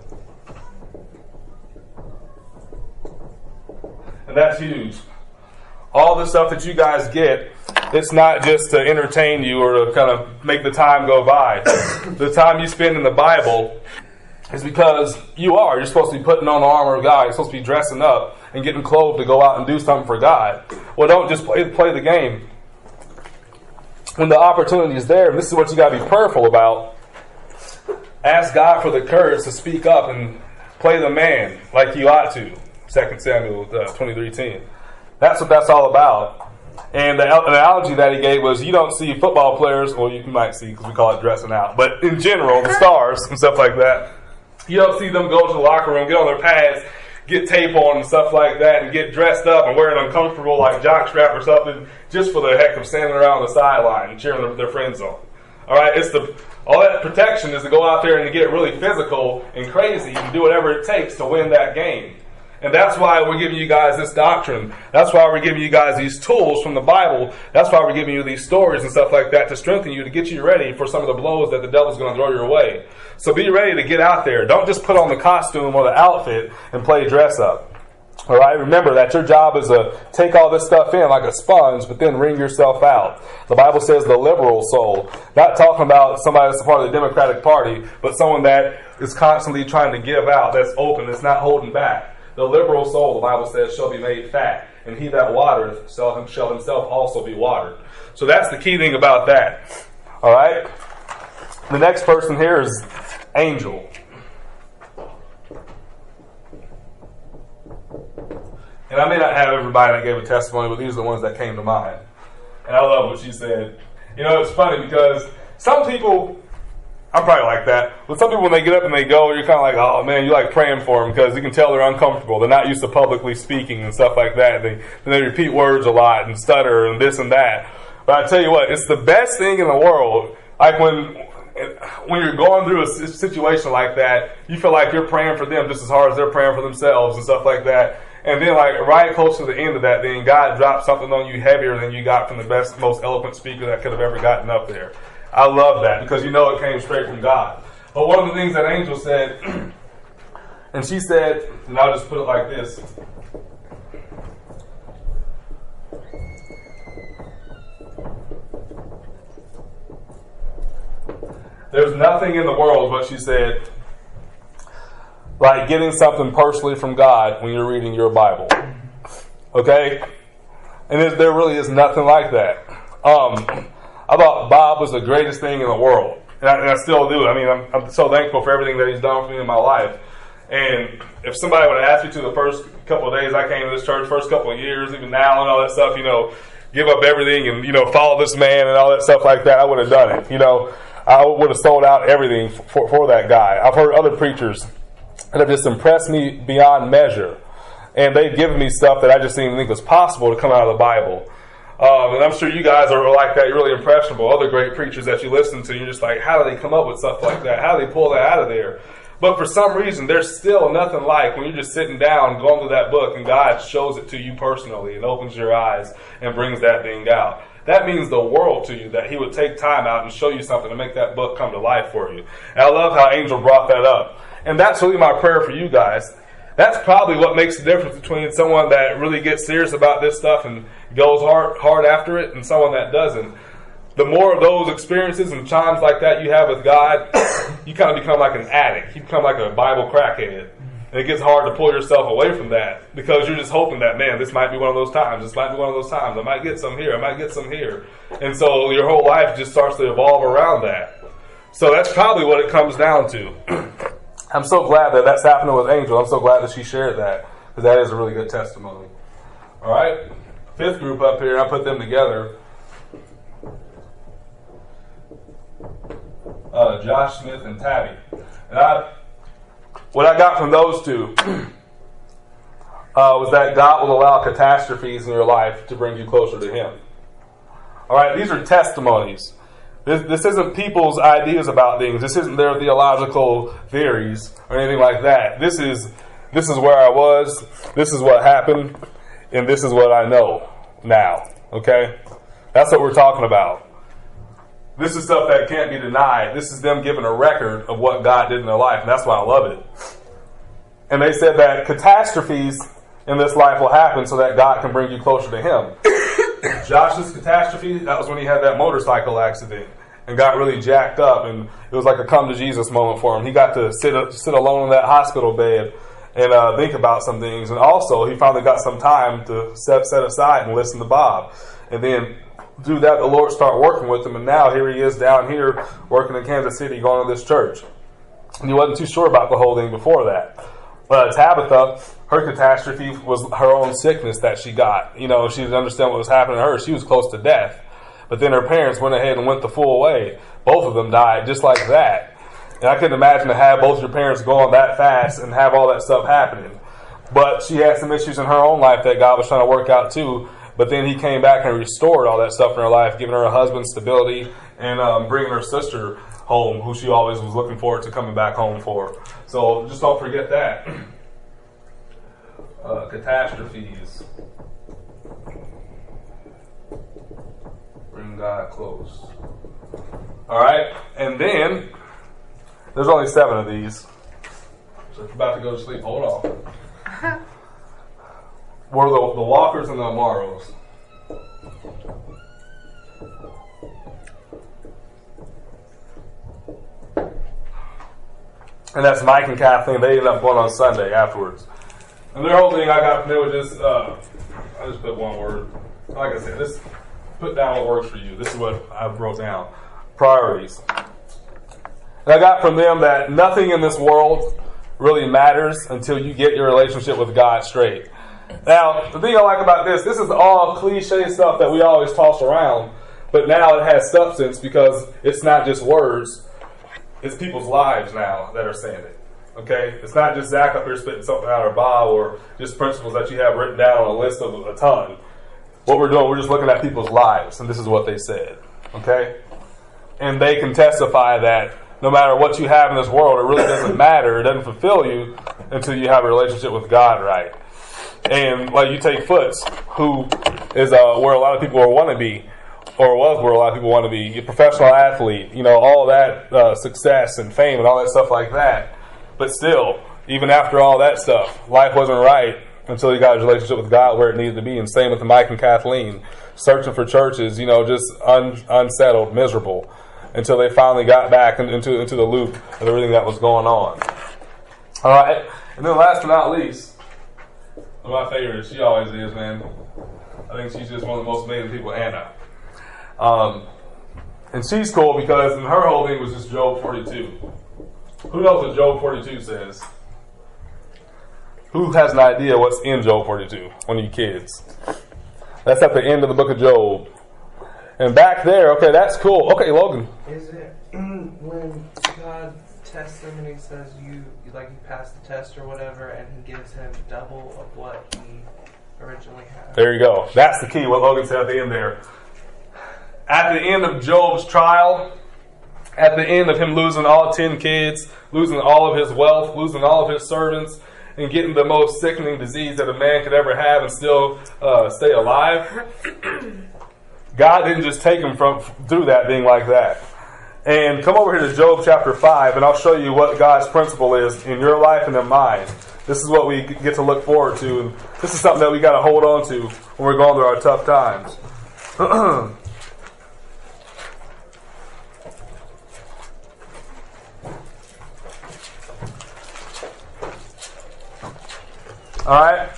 And that's huge. All the stuff that you guys get, it's not just to entertain you or to kind of make the time go by. The time you spend in the Bible is because you're supposed to be putting on the armor of God. You're supposed to be dressing up and getting clothed to go out and do something for God. Well, don't just play the game. When the opportunity is there, and this is what you got to be prayerful about, ask God for the courage to speak up and play the man like you ought to. 2 Samuel 23:10. That's what that's all about. And the analogy that he gave was, you don't see football players, well, you might see because we call it dressing out, but in general, the stars and stuff like that, you don't see them go to the locker room, get on their pads, get tape on and stuff like that, and get dressed up and wear an uncomfortable like jockstrap or something just for the heck of standing around the sideline and cheering their friends on. All right, all that protection is to go out there and to get really physical and crazy and do whatever it takes to win that game. And that's why we're giving you guys this doctrine. That's why we're giving you guys these tools from the Bible. That's why we're giving you these stories and stuff like that to strengthen you, to get you ready for some of the blows that the devil's going to throw your way. So be ready to get out there. Don't just put on the costume or the outfit and play dress up. All right, remember that your job is to take all this stuff in like a sponge, but then wring yourself out. The Bible says the liberal soul. Not talking about somebody that's a part of the Democratic Party, but someone that is constantly trying to give out, that's open, that's not holding back. The liberal soul, the Bible says, shall be made fat, and he that watereth shall himself also be watered. So that's the key thing about that. All right? The next person here is Angel. And I may not have everybody that gave a testimony, but these are the ones that came to mind. And I love what she said. It's funny because some people, I'm probably like that, but some people when they get up and they go, you're kind of like, oh man, you're like praying for them because you can tell they're uncomfortable. They're not used to publicly speaking and stuff like that. They repeat words a lot and stutter and this and that. But I tell you what, it's the best thing in the world. Like when you're going through a situation like that, you feel like you're praying for them just as hard as they're praying for themselves and stuff like that. And then, like, right close to the end of that, then God dropped something on you heavier than you got from the best, most eloquent speaker that could have ever gotten up there. I love that because you know it came straight from God. But one of the things that Angel said, and she said, and I'll just put it like this. There's nothing in the world, what she said, like getting something personally from God when you're reading your Bible. Okay? And there really is nothing like that. I thought Bob was the greatest thing in the world. And I still do. I mean, I'm so thankful for everything that he's done for me in my life. And if somebody would have asked me to the first couple of days I came to this church, first couple of years, even now and all that stuff, give up everything and, follow this man and all that stuff like that, I would have done it. I would have sold out everything for that guy. I've heard other preachers that have just impressed me beyond measure. And they've given me stuff that I just didn't think was possible to come out of the Bible. And I'm sure you guys are like that. You're really impressionable. Other great preachers that you listen to, you're just like, how do they come up with stuff like that? How do they pull that out of there? But for some reason, there's still nothing like when you're just sitting down, going through that book, and God shows it to you personally and opens your eyes and brings that thing out. That means the world to you that he would take time out and show you something to make that book come to life for you. And I love how Angel brought that up. And that's really my prayer for you guys. That's probably what makes the difference between someone that really gets serious about this stuff and goes hard after it and someone that doesn't. The more of those experiences and times like that you have with God, you kind of become like an addict. You become like a Bible crackhead. And it gets hard to pull yourself away from that because you're just hoping that, man, this might be one of those times. This might be one of those times. I might get some here. I might get some here. And so your whole life just starts to evolve around that. So that's probably what it comes down to. I'm so glad that that's happening with Angel. I'm so glad that she shared that because that is a really good testimony. All right. Fifth group up here, I put them together. Josh Smith and Tabby. And what I got from those two was that God will allow catastrophes in your life to bring you closer to Him. All right, these are testimonies. This isn't people's ideas about things. This isn't their theological theories or anything like that. This is where I was. This is what happened, and this is what I know now. Okay, that's what we're talking about. This is stuff that can't be denied. This is them giving a record of what God did in their life, and that's why I love it. And they said that catastrophes in this life will happen so that God can bring you closer to Him. Josh's catastrophe, that was when he had that motorcycle accident and got really jacked up, and it was like a come to Jesus moment for him. He got to sit alone in that hospital bed and think about some things. And also, he finally got some time to set aside and listen to Bob. And then through that, the Lord started working with him, and now here he is down here working in Kansas City, going to this church. And he wasn't too sure about the whole thing before that. Tabitha, her catastrophe was her own sickness that she got. She didn't understand what was happening to her. She was close to death. But then her parents went ahead and went the full way. Both of them died just like that. And I couldn't imagine to have both your parents going that fast and have all that stuff happening. But she had some issues in her own life that God was trying to work out too. But then He came back and restored all that stuff in her life, giving her a husband stability and bringing her sister home, who she always was looking forward to coming back home for. So just don't forget that. Catastrophes. Bring God close. All right, and then there's only 7 of these. So if you're about to go to sleep, hold on. Were the Walkers and the Amaros. And that's Mike and Kathleen. They ended up going on Sunday afterwards. And their whole thing I got from there was just, I just put one word. Like I said, just put down what works for you. This is what I wrote down. Priorities. And I got from them that nothing in this world really matters until you get your relationship with God straight. Now, the thing I like about this is all cliche stuff that we always toss around, but now it has substance because it's not just words. It's people's lives now that are saying it. Okay? It's not just Zach up here spitting something out or Bob or just principles that you have written down on a list of a ton. What we're doing, we're just looking at people's lives, and this is what they said. Okay? And they can testify that no matter what you have in this world, it really doesn't matter. It doesn't fulfill you until you have a relationship with God right. And like you take Foots, who is where a lot of people want to be, or was where a lot of people want to be, a professional athlete, all that success and fame and all that stuff like that. But still, even after all that stuff, life wasn't right until he got his relationship with God where it needed to be. And same with Mike and Kathleen, searching for churches, just unsettled, miserable, until they finally got back into the loop of everything that was going on. All right, and then last but not least, one of my favorites, she always is, man. I think she's just one of the most amazing people, Anna. And she's cool because her whole thing was just Job 42. Who knows what Job 42 says? Who has an idea what's in Job 42? One of you kids. That's at the end of the book of Job. And back there, okay, that's cool. Okay, Logan. Is it when God tests him and he says you passed the test or whatever, and he gives him double of what he originally had? There you go. That's the key, what Logan said at the end there. At the end of Job's trial, at the end of him losing all 10 kids, losing all of his wealth, losing all of his servants, and getting the most sickening disease that a man could ever have and still stay alive, God didn't just take him through that being like that. And come over here to Job chapter 5, and I'll show you what God's principle is in your life and in mine. This is what we get to look forward to. And this is something that we got to hold on to when we're going through our tough times. All right.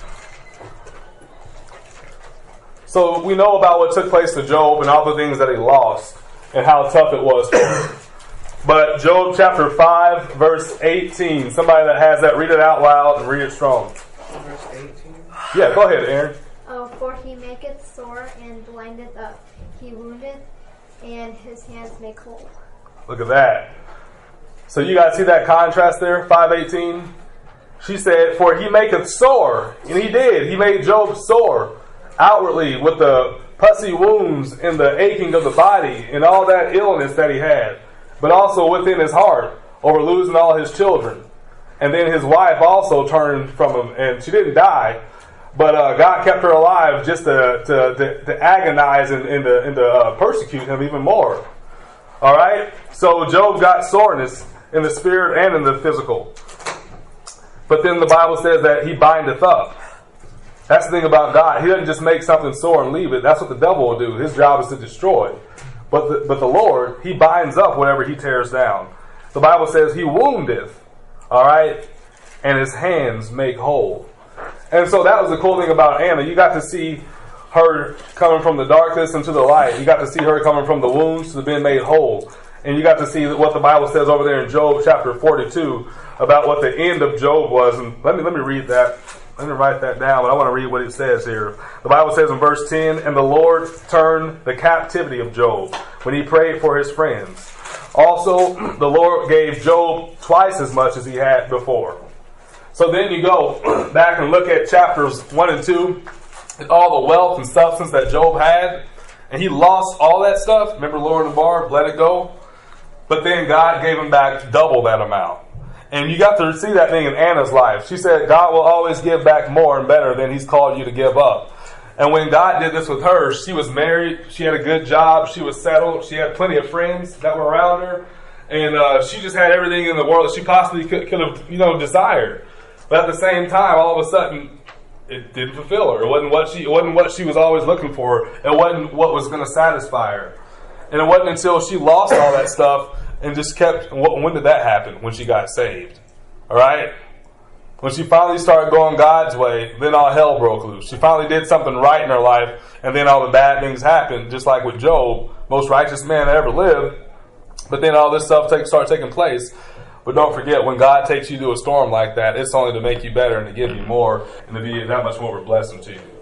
So we know about what took place to Job and all the things that he lost and how tough it was for him. But Job chapter 5, verse 18. Somebody that has that, read it out loud and read it strong. Verse 18? Yeah, go ahead, Aaron. Oh, for he maketh sore and blindeth up. He woundeth and his hands make whole. Look at that. So you guys see that contrast there? 5:18. She said, for he maketh sore. And he did. He made Job sore outwardly with the pussy wounds and the aching of the body and all that illness that he had. But also within his heart over losing all his children. And then his wife also turned from him, and she didn't die. But God kept her alive just to agonize and to persecute him even more. All right? So Job got soreness in the spirit and in the physical. But then the Bible says that he bindeth up. That's the thing about God. He doesn't just make something sore and leave it. That's what the devil will do. His job is to destroy. But the Lord, he binds up whatever he tears down. The Bible says he woundeth. All right? And his hands make whole. And so that was the cool thing about Anna. You got to see her coming from the darkness into the light. You got to see her coming from the wounds to being made whole. And you got to see what the Bible says over there in Job chapter 42 about what the end of Job was. And let me read that. Let me write that down, but I want to read what it says here. The Bible says in verse 10, and the Lord turned the captivity of Job when he prayed for his friends. Also, the Lord gave Job twice as much as he had before. So then you go back and look at chapters 1 and 2, and all the wealth and substance that Job had, and he lost all that stuff. Remember Lauren and Barb, let it go? But then God gave him back double that amount. And you got to see that thing in Anna's life. She said, God will always give back more and better than he's called you to give up. And when God did this with her, she was married. She had a good job. She was settled. She had plenty of friends that were around her. And she just had everything in the world that she possibly could have, desired. But at the same time, all of a sudden, it didn't fulfill her. It wasn't what she was always looking for. It wasn't what was going to satisfy her. And it wasn't until she lost all that stuff and just kept. When did that happen? When she got saved. All right? When she finally started going God's way, then all hell broke loose. She finally did something right in her life, and then all the bad things happened, just like with Job, most righteous man that ever lived. But then all this stuff started taking place. But don't forget, when God takes you through a storm like that, it's only to make you better and to give you more and to be that much more of a blessing to you.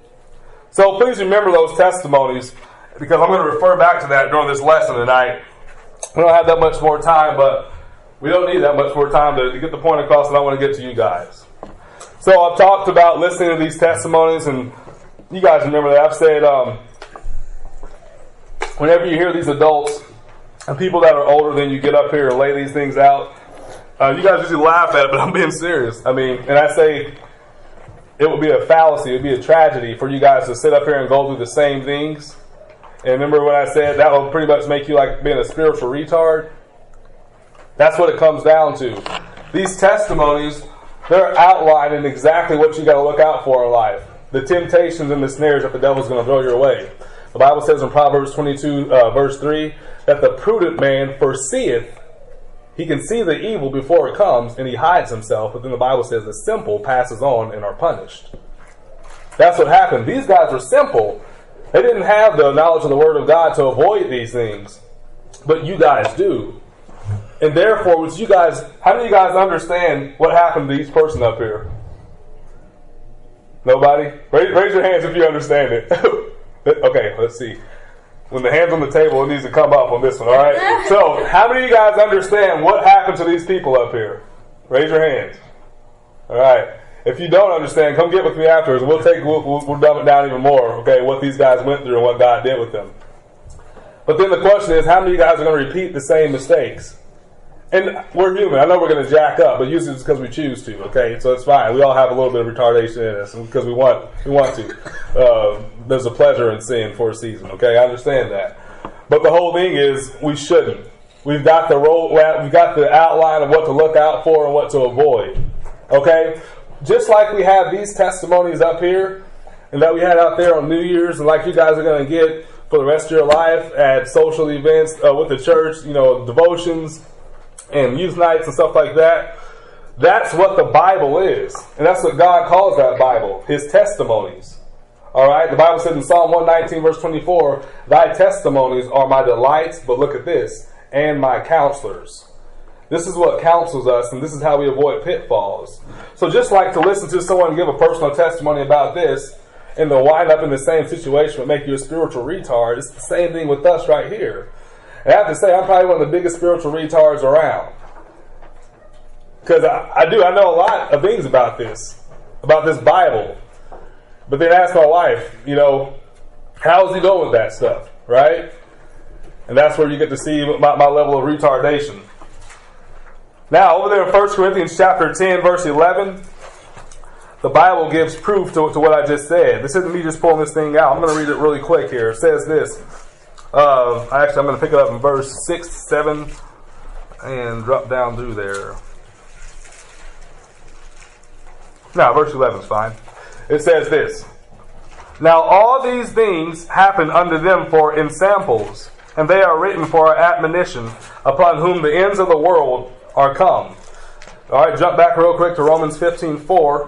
So please remember those testimonies, because I'm going to refer back to that during this lesson tonight. We don't have that much more time, but we don't need that much more time to get the point across that I want to get to you guys. So I've talked about listening to these testimonies, and you guys remember that. I've said whenever you hear these adults and people that are older than you get up here and lay these things out, you guys usually laugh at it, but I'm being serious. I mean, and I say, it would be a fallacy, it would be a tragedy for you guys to sit up here and go through the same things. And remember when I said that will pretty much make you like being a spiritual retard? That's what it comes down to. These testimonies, they're outlining exactly what you got to look out for in life. The temptations and the snares that the devil's going to throw your way. The Bible says in Proverbs 22, verse 3, that the prudent man foreseeth. He can see the evil before it comes, and he hides himself. But then the Bible says the simple passes on and are punished. That's what happened. These guys were simple. They didn't have the knowledge of the Word of God to avoid these things. But you guys do. And therefore, how many of you guys understand what happened to each person up here? Nobody? Raise your hands if you understand it. Okay, let's see. When the hand's on the table, it needs to come up on this one, all right? So, how many of you guys understand what happened to these people up here? Raise your hands. All right. If you don't understand, come get with me afterwards. We'll dumb it down even more, okay, what these guys went through and what God did with them. But then the question is, how many of you guys are going to repeat the same mistakes? And we're human. I know we're going to jack up, but usually it's because we choose to, okay? So it's fine. We all have a little bit of retardation in us because we want to. There's a pleasure in sin for a season, okay? I understand that. But the whole thing is we shouldn't. We've got the outline of what to look out for and what to avoid, okay? Just like we have these testimonies up here and that we had out there on New Year's and like you guys are going to get for the rest of your life at social events with the church, devotions, and youth nights and stuff like that. That's what the Bible is. And that's what God calls that Bible, His testimonies. Alright? The Bible says in Psalm 119 verse 24, thy testimonies are my delights, but look at this, and my counselors. This is what counsels us, and this is how we avoid pitfalls. So just like to listen to someone give a personal testimony about this, and to wind up in the same situation would make you a spiritual retard, it's the same thing with us right here. And I have to say, I'm probably one of the biggest spiritual retards around. Because I know a lot of things about this Bible. But then ask my wife, how's he going with that stuff, right? And that's where you get to see my level of retardation. Now, over there in 1 Corinthians chapter 10, verse 11, the Bible gives proof to what I just said. This isn't me just pulling this thing out. I'm going to read it really quick here. It says this. I'm going to pick it up in verse 6, 7, and drop down through there. No, verse 11 is fine. It says this. Now all these things happen unto them for ensamples, and they are written for our admonition, upon whom the ends of the world are come. All right, jump back real quick to Romans 15:4.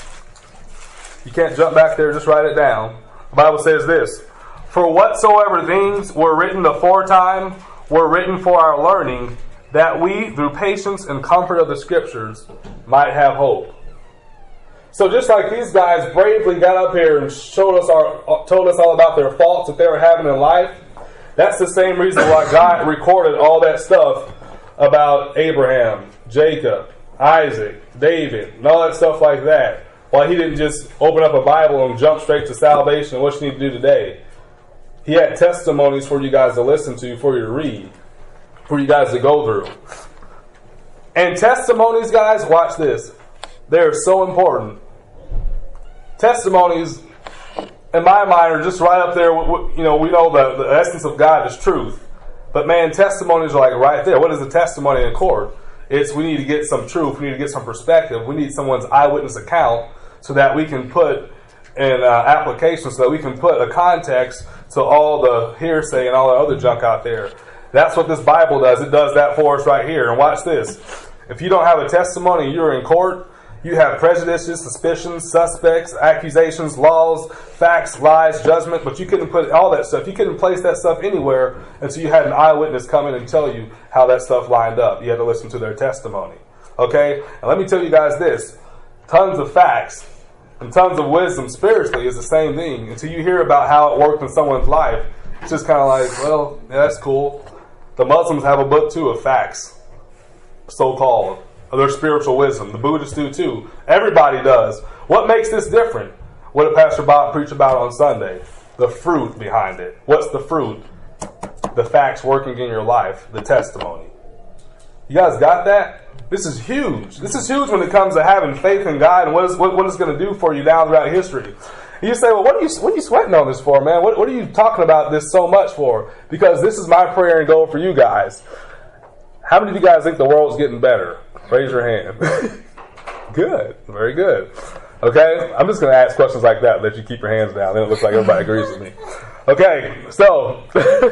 You can't jump back there, just write it down. The Bible says this. For whatsoever things were written aforetime were written for our learning, that we, through patience and comfort of the Scriptures, might have hope. So just like these guys bravely got up here and told us all about their faults that they were having in life, that's the same reason why God recorded all that stuff about Abraham, Jacob, Isaac, David, and all that stuff like that. Why He didn't just open up a Bible and jump straight to salvation and what you need to do today. He had testimonies for you guys to listen to, for you to read, for you guys to go through. And testimonies, guys, watch this. They're so important. Testimonies, in my mind, are just right up there. We know the essence of God is truth. But man, testimonies are like right there. What is a testimony in court? It's we need to get some truth. We need to get some perspective. We need someone's eyewitness account so that we can put in application, so that we can put a context to all the hearsay and all the other junk out there. That's what this Bible does. It does that for us right here. And watch this. If you don't have a testimony, you're in court. You have prejudices, suspicions, suspects, accusations, laws, facts, lies, judgment, but you couldn't put all that stuff. You couldn't place that stuff anywhere until you had an eyewitness come in and tell you how that stuff lined up. You had to listen to their testimony. Okay? And let me tell you guys this. Tons of facts and tons of wisdom spiritually is the same thing. Until you hear about how it worked in someone's life, it's just kind of like, well, yeah, that's cool. The Muslims have a book too of facts, so-called. Of their spiritual wisdom. The Buddhists do too. Everybody does. What makes this different? What did Pastor Bob preach about on Sunday? The fruit behind it. What's the fruit? The facts working in your life. The testimony. You guys got that? This is huge. This is huge when it comes to having faith in God and what it's going to do for you down throughout history. You say, well, what are you sweating on this for, man? What are you talking about this so much for? Because this is my prayer and goal for you guys. How many of you guys think the world's getting better? Raise your hand. Good. Very good. Okay? I'm just going to ask questions like that. Let you keep your hands down. Then it looks like everybody agrees with me. Okay. So,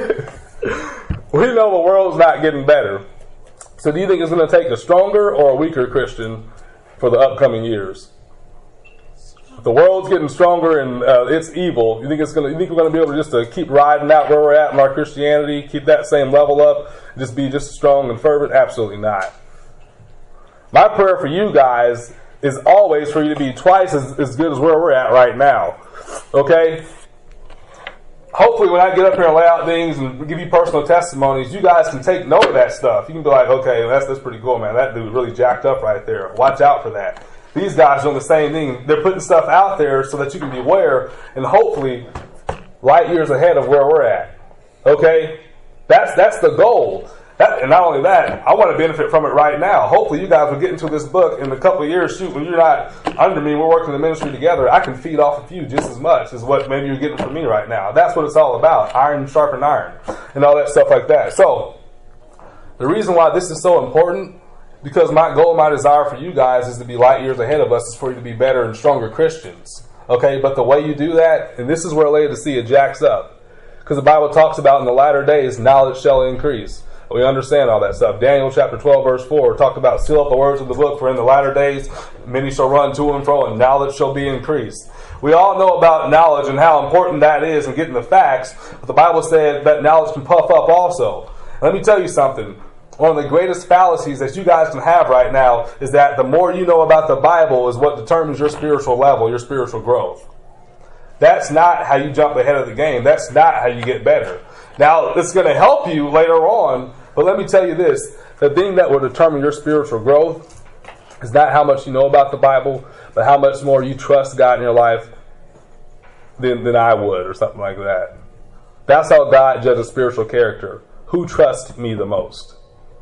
we know the world's not getting better. So do you think it's going to take a stronger or a weaker Christian for the upcoming years? If the world's getting stronger and it's evil, you think we're going to be able to just to keep riding out where we're at in our Christianity, keep that same level up, just be just strong and fervent? Absolutely not. My prayer for you guys is always for you to be twice as good as where we're at right now. Okay? Hopefully when I get up here and lay out things and give you personal testimonies, you guys can take note of that stuff. You can be like, okay, that's pretty cool, man. That dude really jacked up right there. Watch out for that. These guys are doing the same thing. They're putting stuff out there so that you can be aware and hopefully light years ahead of where we're at. Okay? That's the goal. And not only that, I want to benefit from it right now. Hopefully you guys will get into this book in a couple of years. Shoot, when you're not under me, we're working the ministry together, I can feed off of you just as much as what maybe you're getting from me right now. That's what it's all about. Iron sharpen iron and all that stuff like that. So, the reason why this is so important, because my goal, my desire for you guys is to be light years ahead of us, is for you to be better and stronger Christians. Okay, but the way you do that, and this is where Laodicea jacks up, because the Bible talks about in the latter days, knowledge shall increase. We understand all that stuff. Daniel chapter 12 verse 4 talked about seal up the words of the book, for in the latter days many shall run to and fro, and knowledge shall be increased. We all know about knowledge and how important that is in getting the facts, but the Bible said that knowledge can puff up also. And let me tell you something. One of the greatest fallacies that you guys can have right now is that the more you know about the Bible is what determines your spiritual level, your spiritual growth. That's not how you jump ahead of the game. That's not how you get better. Now, it's going to help you later on, but let me tell you this. The thing that will determine your spiritual growth is not how much you know about the Bible, but how much more you trust God in your life than I would, or something like that. That's how God judges spiritual character. Who trusts me the most?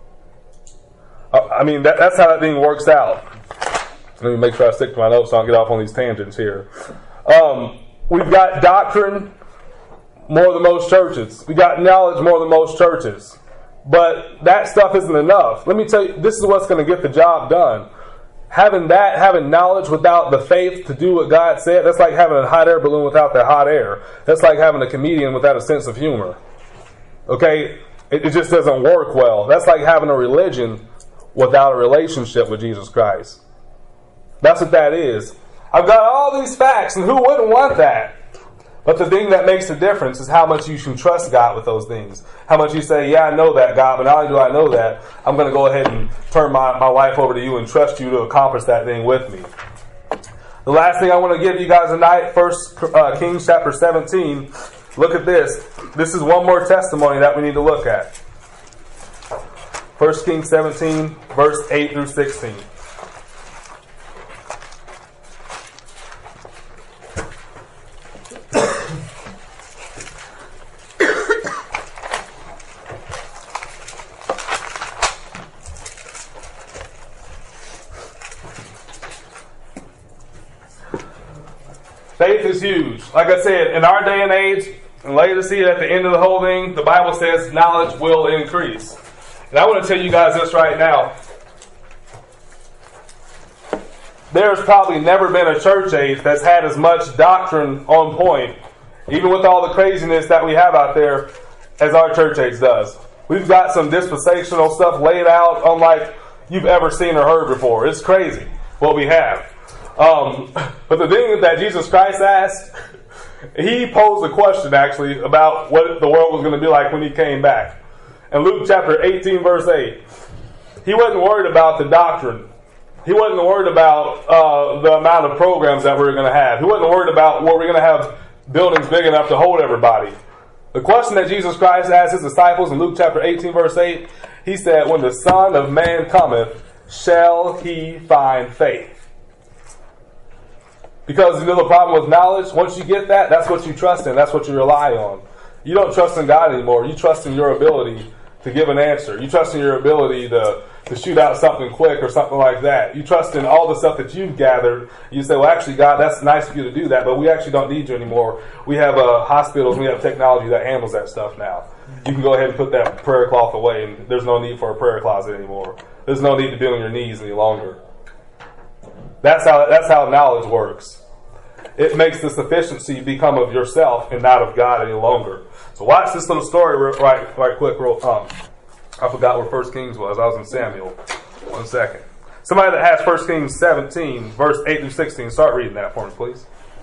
I mean, that's how that thing works out. Let me make sure I stick to my notes so I don't get off on these tangents here. We've got doctrine more than most churches. We got knowledge more than most churches. But that stuff isn't enough. Let me tell you, this is what's going to get the job done. Having knowledge without the faith to do what God said, that's like having a hot air balloon without the hot air. That's like having a comedian without a sense of humor. Okay? It just doesn't work well. That's like having a religion without a relationship with Jesus Christ. That's what that is. I've got all these facts, and who wouldn't want that? But the thing that makes the difference is how much you can trust God with those things. How much you say, yeah, I know that, God, but not only do I know that, I'm going to go ahead and turn my life over to you and trust you to accomplish that thing with me. The last thing I want to give you guys tonight, 1 Kings chapter 17. Look at this. This is one more testimony that we need to look at. 1 Kings 17, verse 8 through 16. Faith is huge. Like I said, in our day and age, and Laodicea at the end of the whole thing, the Bible says knowledge will increase. And I want to tell you guys this right now. There's probably never been a church age that's had as much doctrine on point, even with all the craziness that we have out there, as our church age does. We've got some dispensational stuff laid out unlike you've ever seen or heard before. It's crazy what we have. But the thing that Jesus Christ asked, he posed a question actually about what the world was going to be like when he came back. In Luke chapter 18 verse 8, he wasn't worried about the doctrine. He wasn't worried about the amount of programs that we were going to have. He wasn't worried about where we're going to have buildings big enough to hold everybody. The question that Jesus Christ asked his disciples in Luke chapter 18 verse 8, he said, when the Son of Man cometh, shall he find faith? Because you know the problem with knowledge, once you get that, that's what you trust in. That's what you rely on. You don't trust in God anymore. You trust in your ability to give an answer. You trust in your ability to shoot out something quick or something like that. You trust in all the stuff that you've gathered. You say, well, actually, God, that's nice of you to do that, but we actually don't need you anymore. We have hospitals, we have technology that handles that stuff now. You can go ahead and put that prayer cloth away, and there's no need for a prayer closet anymore. There's no need to be on your knees any longer. That's how knowledge works. It makes the sufficiency become of yourself and not of God any longer. So watch this little story right quick. I forgot where 1 Kings was. I was in Samuel. 1 second. Somebody that has 1 Kings 17, verse 8 through 16. Start reading that for me, please.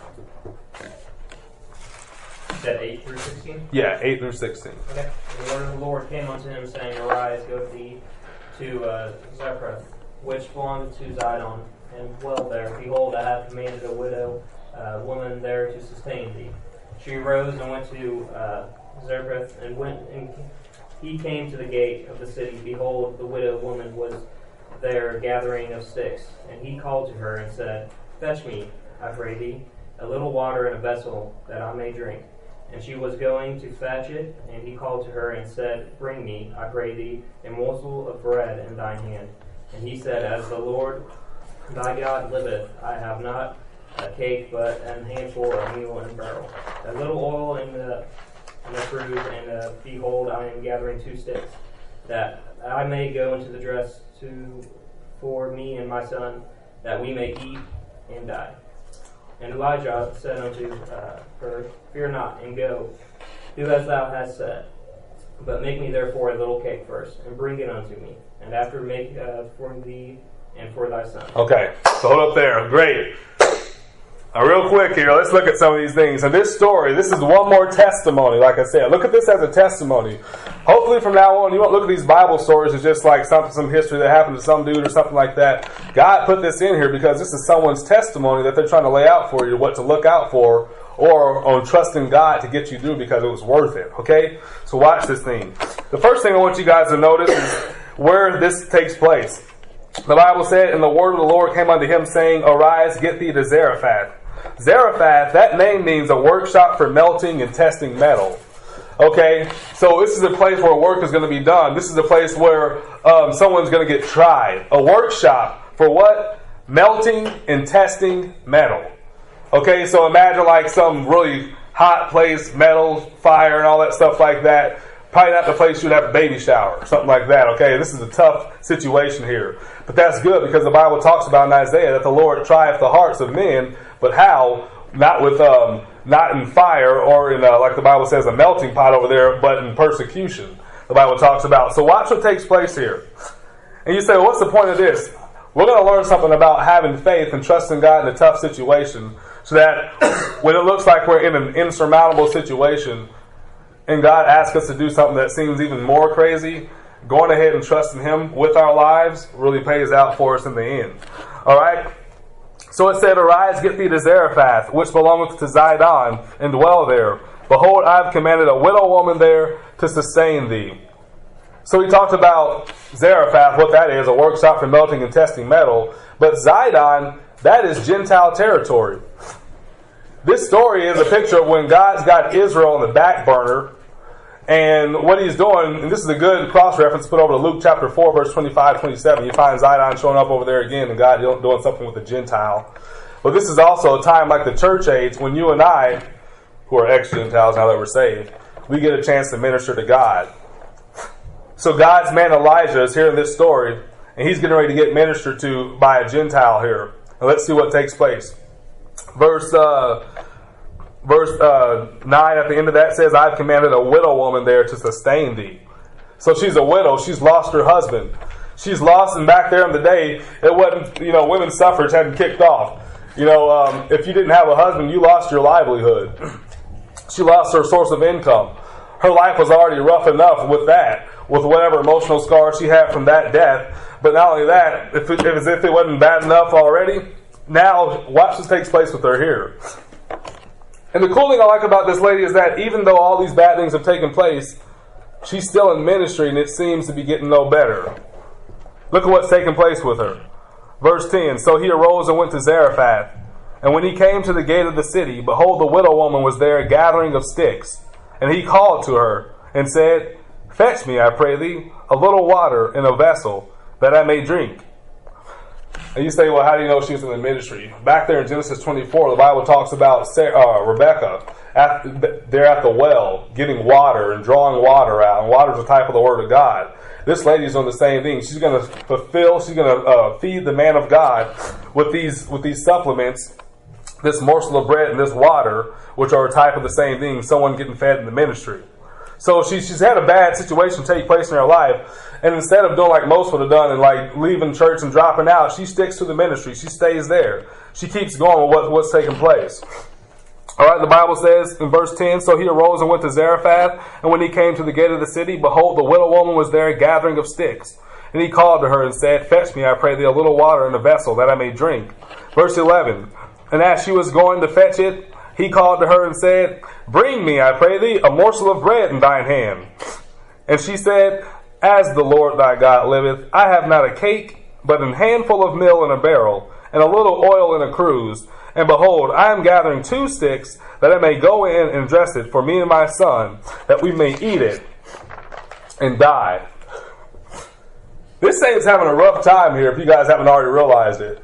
Is that 8 through 16? Yeah, 8 through 16. Okay. The word of the Lord came unto him, saying, Arise, go thee to Zarephath, which belongeth to Zidon, and dwell there. Behold, I have commanded a widow woman there to sustain thee. She arose and went to Zarephath, and he came to the gate of the city. Behold, the widow woman was there gathering of sticks. And he called to her and said, Fetch me, I pray thee, a little water in a vessel, that I may drink. And she was going to fetch it, and he called to her and said, Bring me, I pray thee, a morsel of bread in thine hand. And he said, As the Lord thy God liveth, I have not a cake, but an handful of meal in a barrel, a little oil in the cruse, and behold, I am gathering 2 sticks, that I may go into the dress for me and my son, that we may eat and die. And Elijah said unto her, Fear not, and go, do as thou hast said. But make me therefore a little cake first, and bring it unto me, and after make for thee and for thy son. Okay, so hold up there. Great. Now, real quick here, let's look at some of these things. And this story, this is one more testimony, like I said. Look at this as a testimony. Hopefully from now on, you won't look at these Bible stories as just like some history that happened to some dude or something like that. God put this in here because this is someone's testimony that they're trying to lay out for you, what to look out for, or on trusting God to get you through because it was worth it. Okay? So watch this thing. The first thing I want you guys to notice is where this takes place. The Bible said, And the word of the Lord came unto him, saying, Arise, get thee to Zarephath. Zarephath, that name means a workshop for melting and testing metal. Okay, so this is a place where work is going to be done. This is a place where someone's going to get tried. A workshop for what? Melting and testing metal. Okay, so imagine like some really hot place, metal, fire, and all that stuff like that. Probably not the place you'd have a baby shower, something like that. Okay, this is a tough situation here. But that's good because the Bible talks about in Isaiah that the Lord trieth the hearts of men, but how? Not with not in fire or in like the Bible says a melting pot over there, but in persecution. The Bible talks about. So watch what takes place here. And you say, well, what's the point of this? We're going to learn something about having faith and trusting God in a tough situation, so that when it looks like we're in an insurmountable situation, and God asks us to do something that seems even more crazy, going ahead and trusting Him with our lives really pays out for us in the end. All right. So it said, Arise, get thee to Zarephath, which belongeth to Zidon, and dwell there. Behold, I have commanded a widow woman there to sustain thee. So he talked about Zarephath, what that is, a workshop for melting and testing metal. But Zidon, that is Gentile territory. This story is a picture of when God's got Israel on the back burner. And what he's doing, and this is a good cross-reference, put over to Luke chapter 4, verse 25-27. You find Zidon showing up over there again, and God doing something with the Gentile. But this is also a time like the church age, when you and I, who are ex-Gentiles now that we're saved, we get a chance to minister to God. So God's man Elijah is here in this story, and he's getting ready to get ministered to by a Gentile here. And let's see what takes place. Verse 9 at the end of that says, I've commanded a widow woman there to sustain thee. So she's a widow. She's lost her husband. She's lost, and back there in the day, it wasn't, women's suffrage hadn't kicked off. If you didn't have a husband, you lost your livelihood. She lost her source of income. Her life was already rough enough with that, with whatever emotional scars she had from that death. But not only that, if it wasn't bad enough already, now watch what takes place with her here. And the cool thing I like about this lady is that even though all these bad things have taken place, she's still in ministry, and it seems to be getting no better. Look at what's taking place with her. Verse 10, So he arose and went to Zarephath. And when he came to the gate of the city, behold, the widow woman was there gathering of sticks. And he called to her and said, Fetch me, I pray thee, a little water in a vessel, that I may drink. And you say, well, how do you know she was in the ministry? Back there in Genesis 24, the Bible talks about Rebecca there at the well, getting water and drawing water out. And water is a type of the Word of God. This lady's doing the same thing. She's going to she's going to feed the man of God with these supplements, this morsel of bread and this water, which are a type of the same thing, someone getting fed in the ministry. So she's had a bad situation take place in her life, and instead of doing like most would have done and like leaving church and dropping out, she sticks to the ministry. She stays there. She keeps going with what's taking place. All right, the Bible says in verse 10, so he arose and went to Zarephath, and when he came to the gate of the city, behold, the widow woman was there gathering of sticks. And he called to her and said, Fetch me, I pray thee, a little water in a vessel, that I may drink. Verse 11, and as she was going to fetch it, he called to her and said, Bring me, I pray thee, a morsel of bread in thine hand. And she said, As the Lord thy God liveth, I have not a cake, but an handful of meal in a barrel, and a little oil in a cruse. And behold, I am gathering 2 sticks, that I may go in and dress it for me and my son, that we may eat it and die. This saint's having a rough time here, if you guys haven't already realized it.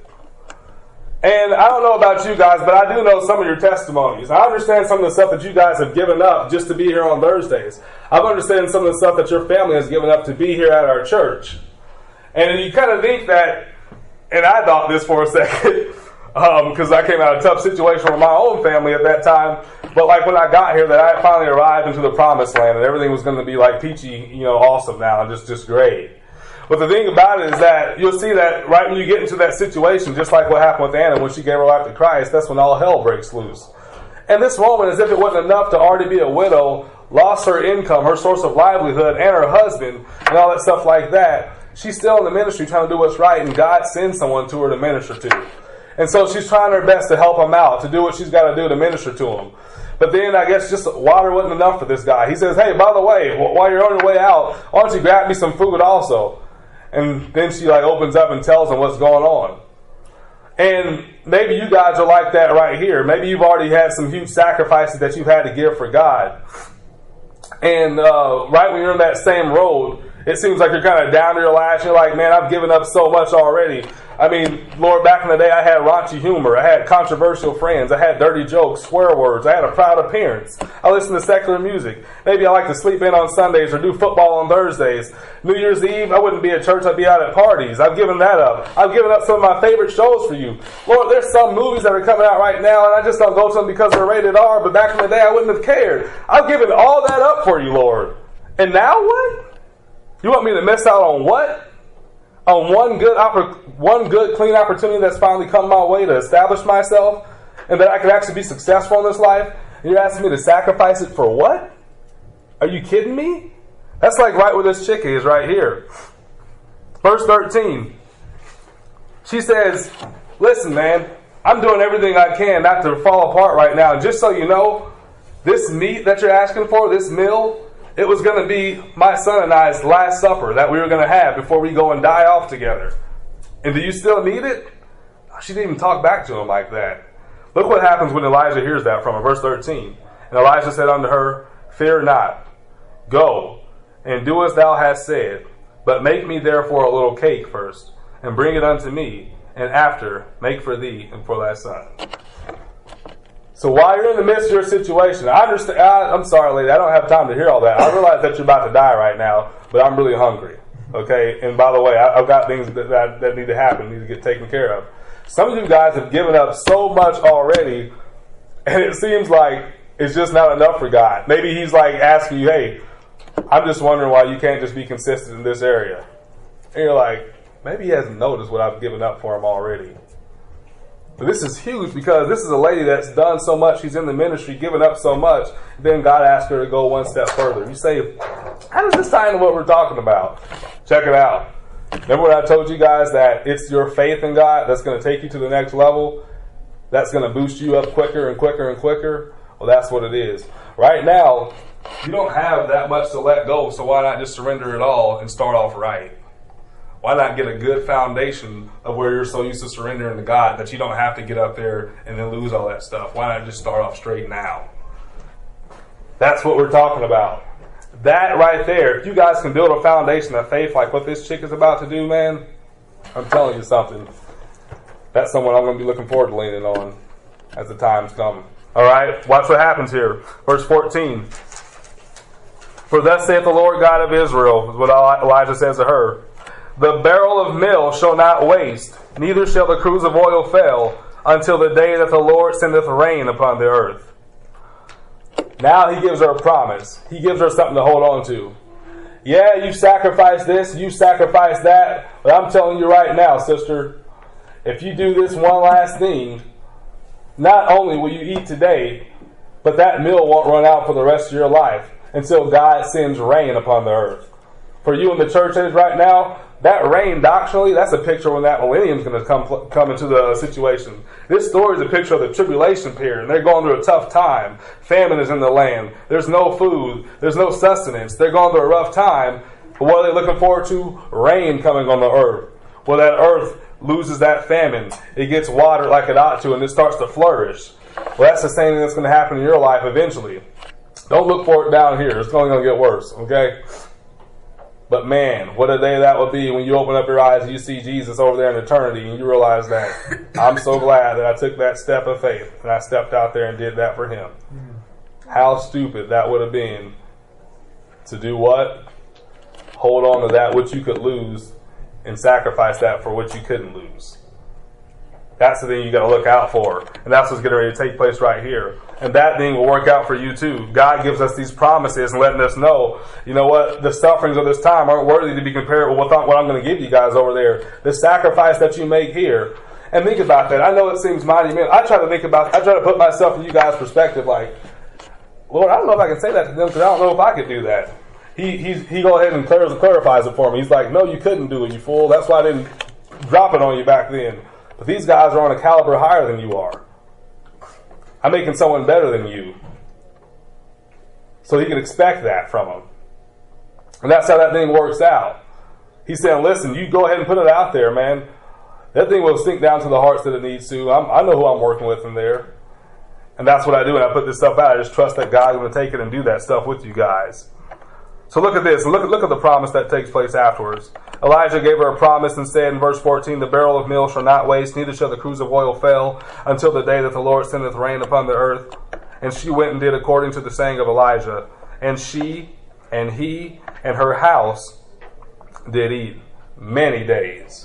And I don't know about you guys, but I do know some of your testimonies. I understand some of the stuff that you guys have given up just to be here on Thursdays. I've understood some of the stuff that your family has given up to be here at our church. And you kind of think that, and I thought this for a second, because I came out of a tough situation with my own family at that time. But like when I got here, that I finally arrived into the promised land and everything was going to be like peachy, awesome now, and just great. But the thing about it is that you'll see that right when you get into that situation, just like what happened with Anna when she gave her life to Christ, that's when all hell breaks loose. And this woman, as if it wasn't enough to already be a widow, lost her income, her source of livelihood, and her husband, and all that stuff like that. She's still in the ministry trying to do what's right, and God sends someone to her to minister to. And so she's trying her best to help him out, to do what she's got to do to minister to him. But then I guess just water wasn't enough for this guy. He says, hey, by the way, while you're on your way out, why don't you grab me some food also? And then she opens up and tells him what's going on. And maybe you guys are like that right here. Maybe you've already had some huge sacrifices that you've had to give for God. And right when you're in that same road, it seems like you're kind of down to your last. You're like, man, I've given up so much already. I mean, Lord, back in the day, I had raunchy humor. I had controversial friends. I had dirty jokes, swear words. I had a proud appearance. I listened to secular music. Maybe I like to sleep in on Sundays or do football on Thursdays. New Year's Eve, I wouldn't be at church. I'd be out at parties. I've given that up. I've given up some of my favorite shows for you. Lord, there's some movies that are coming out right now, and I just don't go to them because they're rated R, but back in the day, I wouldn't have cared. I've given all that up for you, Lord. And now what? You want me to miss out on what? On one good, clean opportunity that's finally come my way to establish myself and that I could actually be successful in this life? And you're asking me to sacrifice it for what? Are you kidding me? That's like right where this chick is right here. Verse 13. She says, listen, man, I'm doing everything I can not to fall apart right now. And just so you know, this meat that you're asking for, this meal, it was going to be my son and I's last supper that we were going to have before we go and die off together. And do you still need it? She didn't even talk back to him like that. Look what happens when Elijah hears that from her. Verse 13. And Elijah said unto her, Fear not. Go, and do as thou hast said. But make me therefore a little cake first, and bring it unto me, and after make for thee and for thy son. So while you're in the midst of your situation, I understand. I'm sorry, lady, I don't have time to hear all that. I realize that you're about to die right now, but I'm really hungry. Okay? And by the way, I've got things that need to happen, need to get taken care of. Some of you guys have given up so much already, and it seems like it's just not enough for God. Maybe he's like asking you, hey, I'm just wondering why you can't just be consistent in this area. And you're like, maybe he hasn't noticed what I've given up for him already. But this is huge because this is a lady that's done so much. She's in the ministry, given up so much. Then God asked her to go one step further. You say, how does this tie into what we're talking about? Check it out. Remember when I told you guys that it's your faith in God that's going to take you to the next level? That's going to boost you up quicker and quicker and quicker? Well, that's what it is. Right now, you don't have that much to let go, so why not just surrender it all and start off right? Why not get a good foundation of where you're so used to surrendering to God that you don't have to get up there and then lose all that stuff? Why not just start off straight now? That's what we're talking about. That right there, if you guys can build a foundation of faith like what this chick is about to do, man, I'm telling you something. That's someone I'm going to be looking forward to leaning on as the times come. All right, watch what happens here. Verse 14. For thus saith the Lord God of Israel, is what Elijah says to her, the barrel of meal shall not waste, neither shall the cruse of oil fail, until the day that the Lord sendeth rain upon the earth. Now he gives her a promise. He gives her something to hold on to. Yeah, you sacrifice this, you sacrifice that, but I'm telling you right now, sister, if you do this one last thing, not only will you eat today, but that meal won't run out for the rest of your life until God sends rain upon the earth. For you in the church age right now, that rain doctrinally, that's a picture when that millennium is going to come into the situation. This story is a picture of the tribulation period. And they're going through a tough time. Famine is in the land. There's no food. There's no sustenance. They're going through a rough time. But what are they looking forward to? Rain coming on the earth. Well, that earth loses that famine. It gets watered like it ought to, and it starts to flourish. Well, that's the same thing that's going to happen in your life eventually. Don't look for it down here. It's only going to get worse, okay? But man, what a day that would be when you open up your eyes and you see Jesus over there in eternity and you realize that I'm so glad that I took that step of faith and I stepped out there and did that for him. How stupid that would have been to do what? Hold on to that which you could lose and sacrifice that for what you couldn't lose. That's the thing you got to look out for. And that's what's getting ready to take place right here. And that thing will work out for you too. God gives us these promises and letting us know, you know what, the sufferings of this time aren't worthy to be compared with what I'm going to give you guys over there. The sacrifice that you make here. And think about that. I know it seems monumental. I try to put myself in you guys' perspective like, Lord, I don't know if I can say that to them because I don't know if I could do that. He go ahead and clarifies it for me. He's like, no, you couldn't do it, you fool. That's why I didn't drop it on you back then. But these guys are on a caliber higher than you are. I'm making someone better than you. So he can expect that from them. And that's how that thing works out. He's saying, listen, you go ahead and put it out there, man. That thing will sink down to the hearts that it needs to. I know who I'm working with in there. And that's what I do when I put this stuff out. I just trust that God's going to take it and do that stuff with you guys. So look at this. Look at the promise that takes place afterwards. Elijah gave her a promise and said in verse 14, the barrel of meal shall not waste, neither shall the cruse of oil fail, until the day that the Lord sendeth rain upon the earth. And she went and did according to the saying of Elijah. And she and he and her house did eat many days.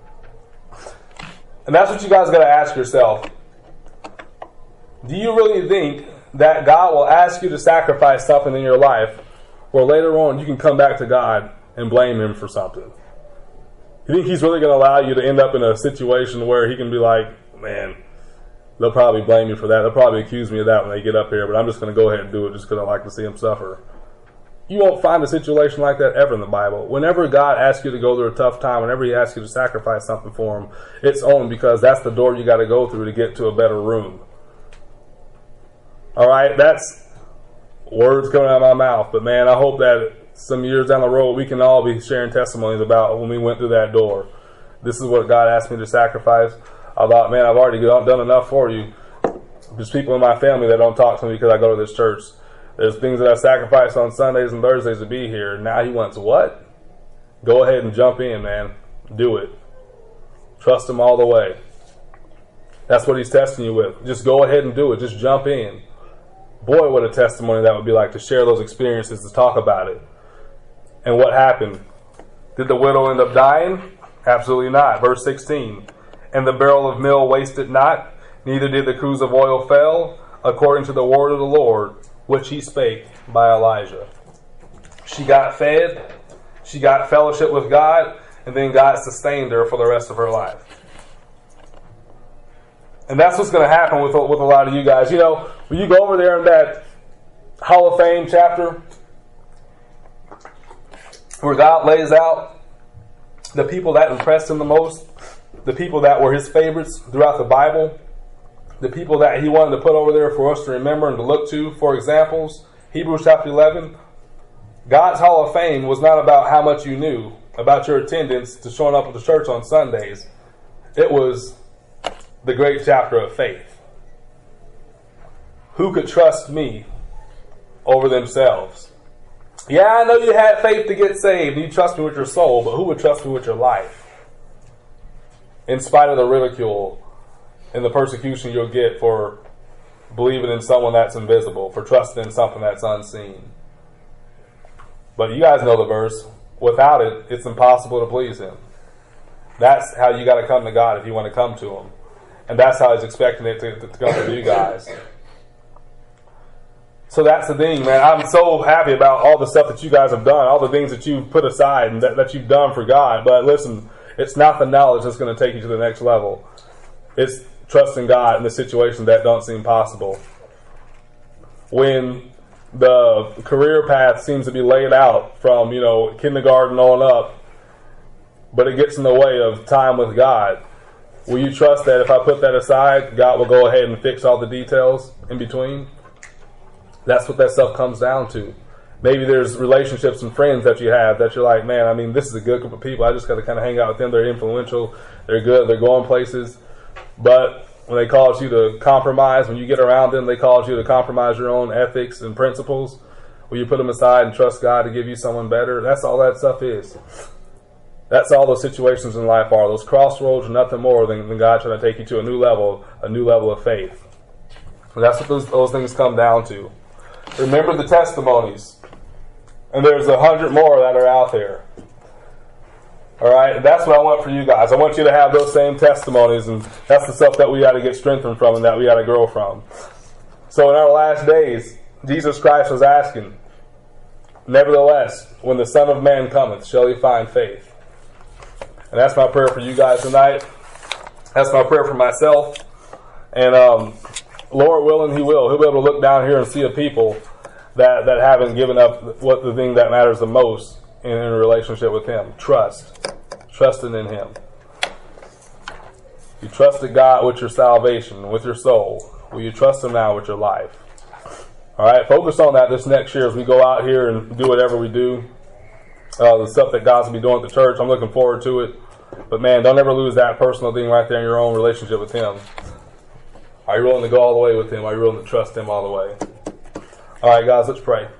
And that's what you guys got to ask yourself. Do you really think that God will ask you to sacrifice something in your life where later on you can come back to God and blame him for something? You think he's really going to allow you to end up in a situation where he can be like, man, they'll probably blame me for that. They'll probably accuse me of that when they get up here, but I'm just going to go ahead and do it just because I like to see him suffer. You won't find a situation like that ever in the Bible. Whenever God asks you to go through a tough time, whenever he asks you to sacrifice something for him, it's only because that's the door you got to go through to get to a better room. All right, that's words coming out of my mouth. But man, I hope that some years down the road we can all be sharing testimonies about when we went through that door. This is what God asked me to sacrifice. I thought, man, I've already done enough for you. There's people in my family that don't talk to me because I go to this church. There's things that I sacrifice on Sundays and Thursdays to be here. Now he wants what? Go ahead and jump in, man. Do it. Trust him all the way. That's what he's testing you with. Just go ahead and do it. Just jump in. Boy, what a testimony that would be like to share those experiences, to talk about it. And what happened? Did the widow end up dying? Absolutely not. Verse 16. And the barrel of meal wasted not, neither did the cruse of oil fail, according to the word of the Lord, which he spake by Elijah. She got fed, she got fellowship with God, and then God sustained her for the rest of her life. And that's what's going to happen with a lot of you guys. You know, when you go over there in that Hall of Fame chapter, where God lays out the people that impressed him the most, the people that were his favorites throughout the Bible, the people that he wanted to put over there for us to remember and to look to for examples, Hebrews chapter 11, God's Hall of Fame was not about how much you knew, about your attendance to showing up at the church on Sundays. It was the great chapter of faith. Who could trust me over themselves? Yeah, I know you had faith to get saved. You trust me with your soul, but who would trust me with your life? In spite of the ridicule and the persecution you'll get for believing in someone that's invisible, for trusting in something that's unseen. But you guys know the verse. Without it, it's impossible to please Him. That's how you got to come to God if you want to come to Him. And that's how He's expecting it to come to you guys. So that's the thing, man. I'm so happy about all the stuff that you guys have done, all the things that you've put aside and that you've done for God. But listen, it's not the knowledge that's going to take you to the next level. It's trusting God in the situations that don't seem possible. When the career path seems to be laid out from, kindergarten on up, but it gets in the way of time with God, will you trust that if I put that aside, God will go ahead and fix all the details in between? That's what that stuff comes down to. Maybe there's relationships and friends that you have that you're like, man, this is a good group of people. I just got to kind of hang out with them. They're influential. They're good. They're going places. But when they cause you to compromise, when you get around them, they cause you to compromise your own ethics and principles. Will you put them aside and trust God to give you someone better? That's all that stuff is. That's all those situations in life are. Those crossroads are nothing more than God trying to take you to a new level of faith. And that's what those things come down to. Remember the testimonies. And there's 100 more that are out there. All right? And that's what I want for you guys. I want you to have those same testimonies. And that's the stuff that we got to get strengthened from and that we got to grow from. So in our last days, Jesus Christ was asking, nevertheless, when the Son of Man cometh, shall he find faith? And that's my prayer for you guys tonight. That's my prayer for myself. And Lord willing, He will. He'll be able to look down here and see a people that haven't given up what the thing that matters the most in a relationship with Him. Trusting in Him. You trusted God with your salvation, with your soul. Will you trust Him now with your life? All right, focus on that this next year as we go out here and do whatever we do. The stuff that God's going to be doing at the church, I'm looking forward to it. But man, don't ever lose that personal thing right there in your own relationship with Him. Are you willing to go all the way with Him? Are you willing to trust Him all the way? All right, guys, let's pray.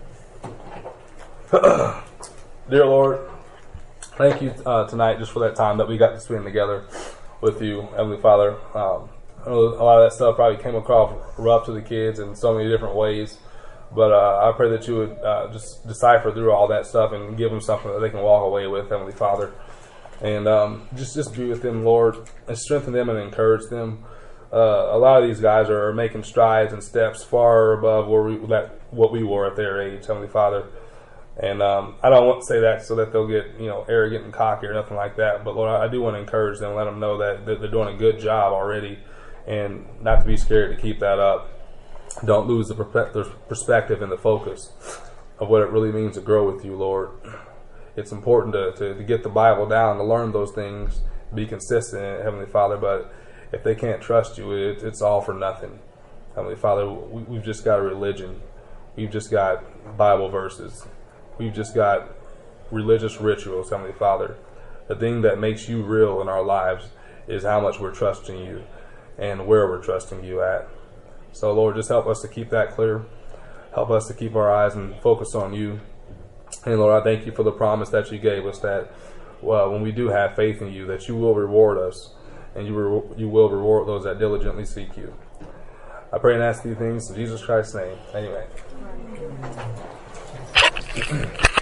Dear Lord, thank you tonight just for that time that we got to spend together with you, Heavenly Father. A lot of that stuff probably came across rough to the kids in so many different ways. But I pray that you would just decipher through all that stuff and give them something that they can walk away with, Heavenly Father. And just be with them, Lord, and strengthen them and encourage them. A lot of these guys are making strides and steps far above what we were at their age, Heavenly Father. And I don't want to say that so that they'll get arrogant and cocky or nothing like that. But Lord, I do want to encourage them, let them know that they're doing a good job already, and not to be scared to keep that up. Don't lose the perspective and the focus of what it really means to grow with you, Lord. It's important to get the Bible down, to learn those things, be consistent, Heavenly Father. But if they can't trust you, it's all for nothing. Heavenly Father, we've just got a religion. We've just got Bible verses. We've just got religious rituals, Heavenly Father. The thing that makes you real in our lives is how much we're trusting you and where we're trusting you at. So, Lord, just help us to keep that clear. Help us to keep our eyes and focus on you. And, Lord, I thank you for the promise that you gave us that when we do have faith in you, that you will reward us, and you will reward those that diligently seek you. I pray and ask these things in Jesus Christ's name. Amen.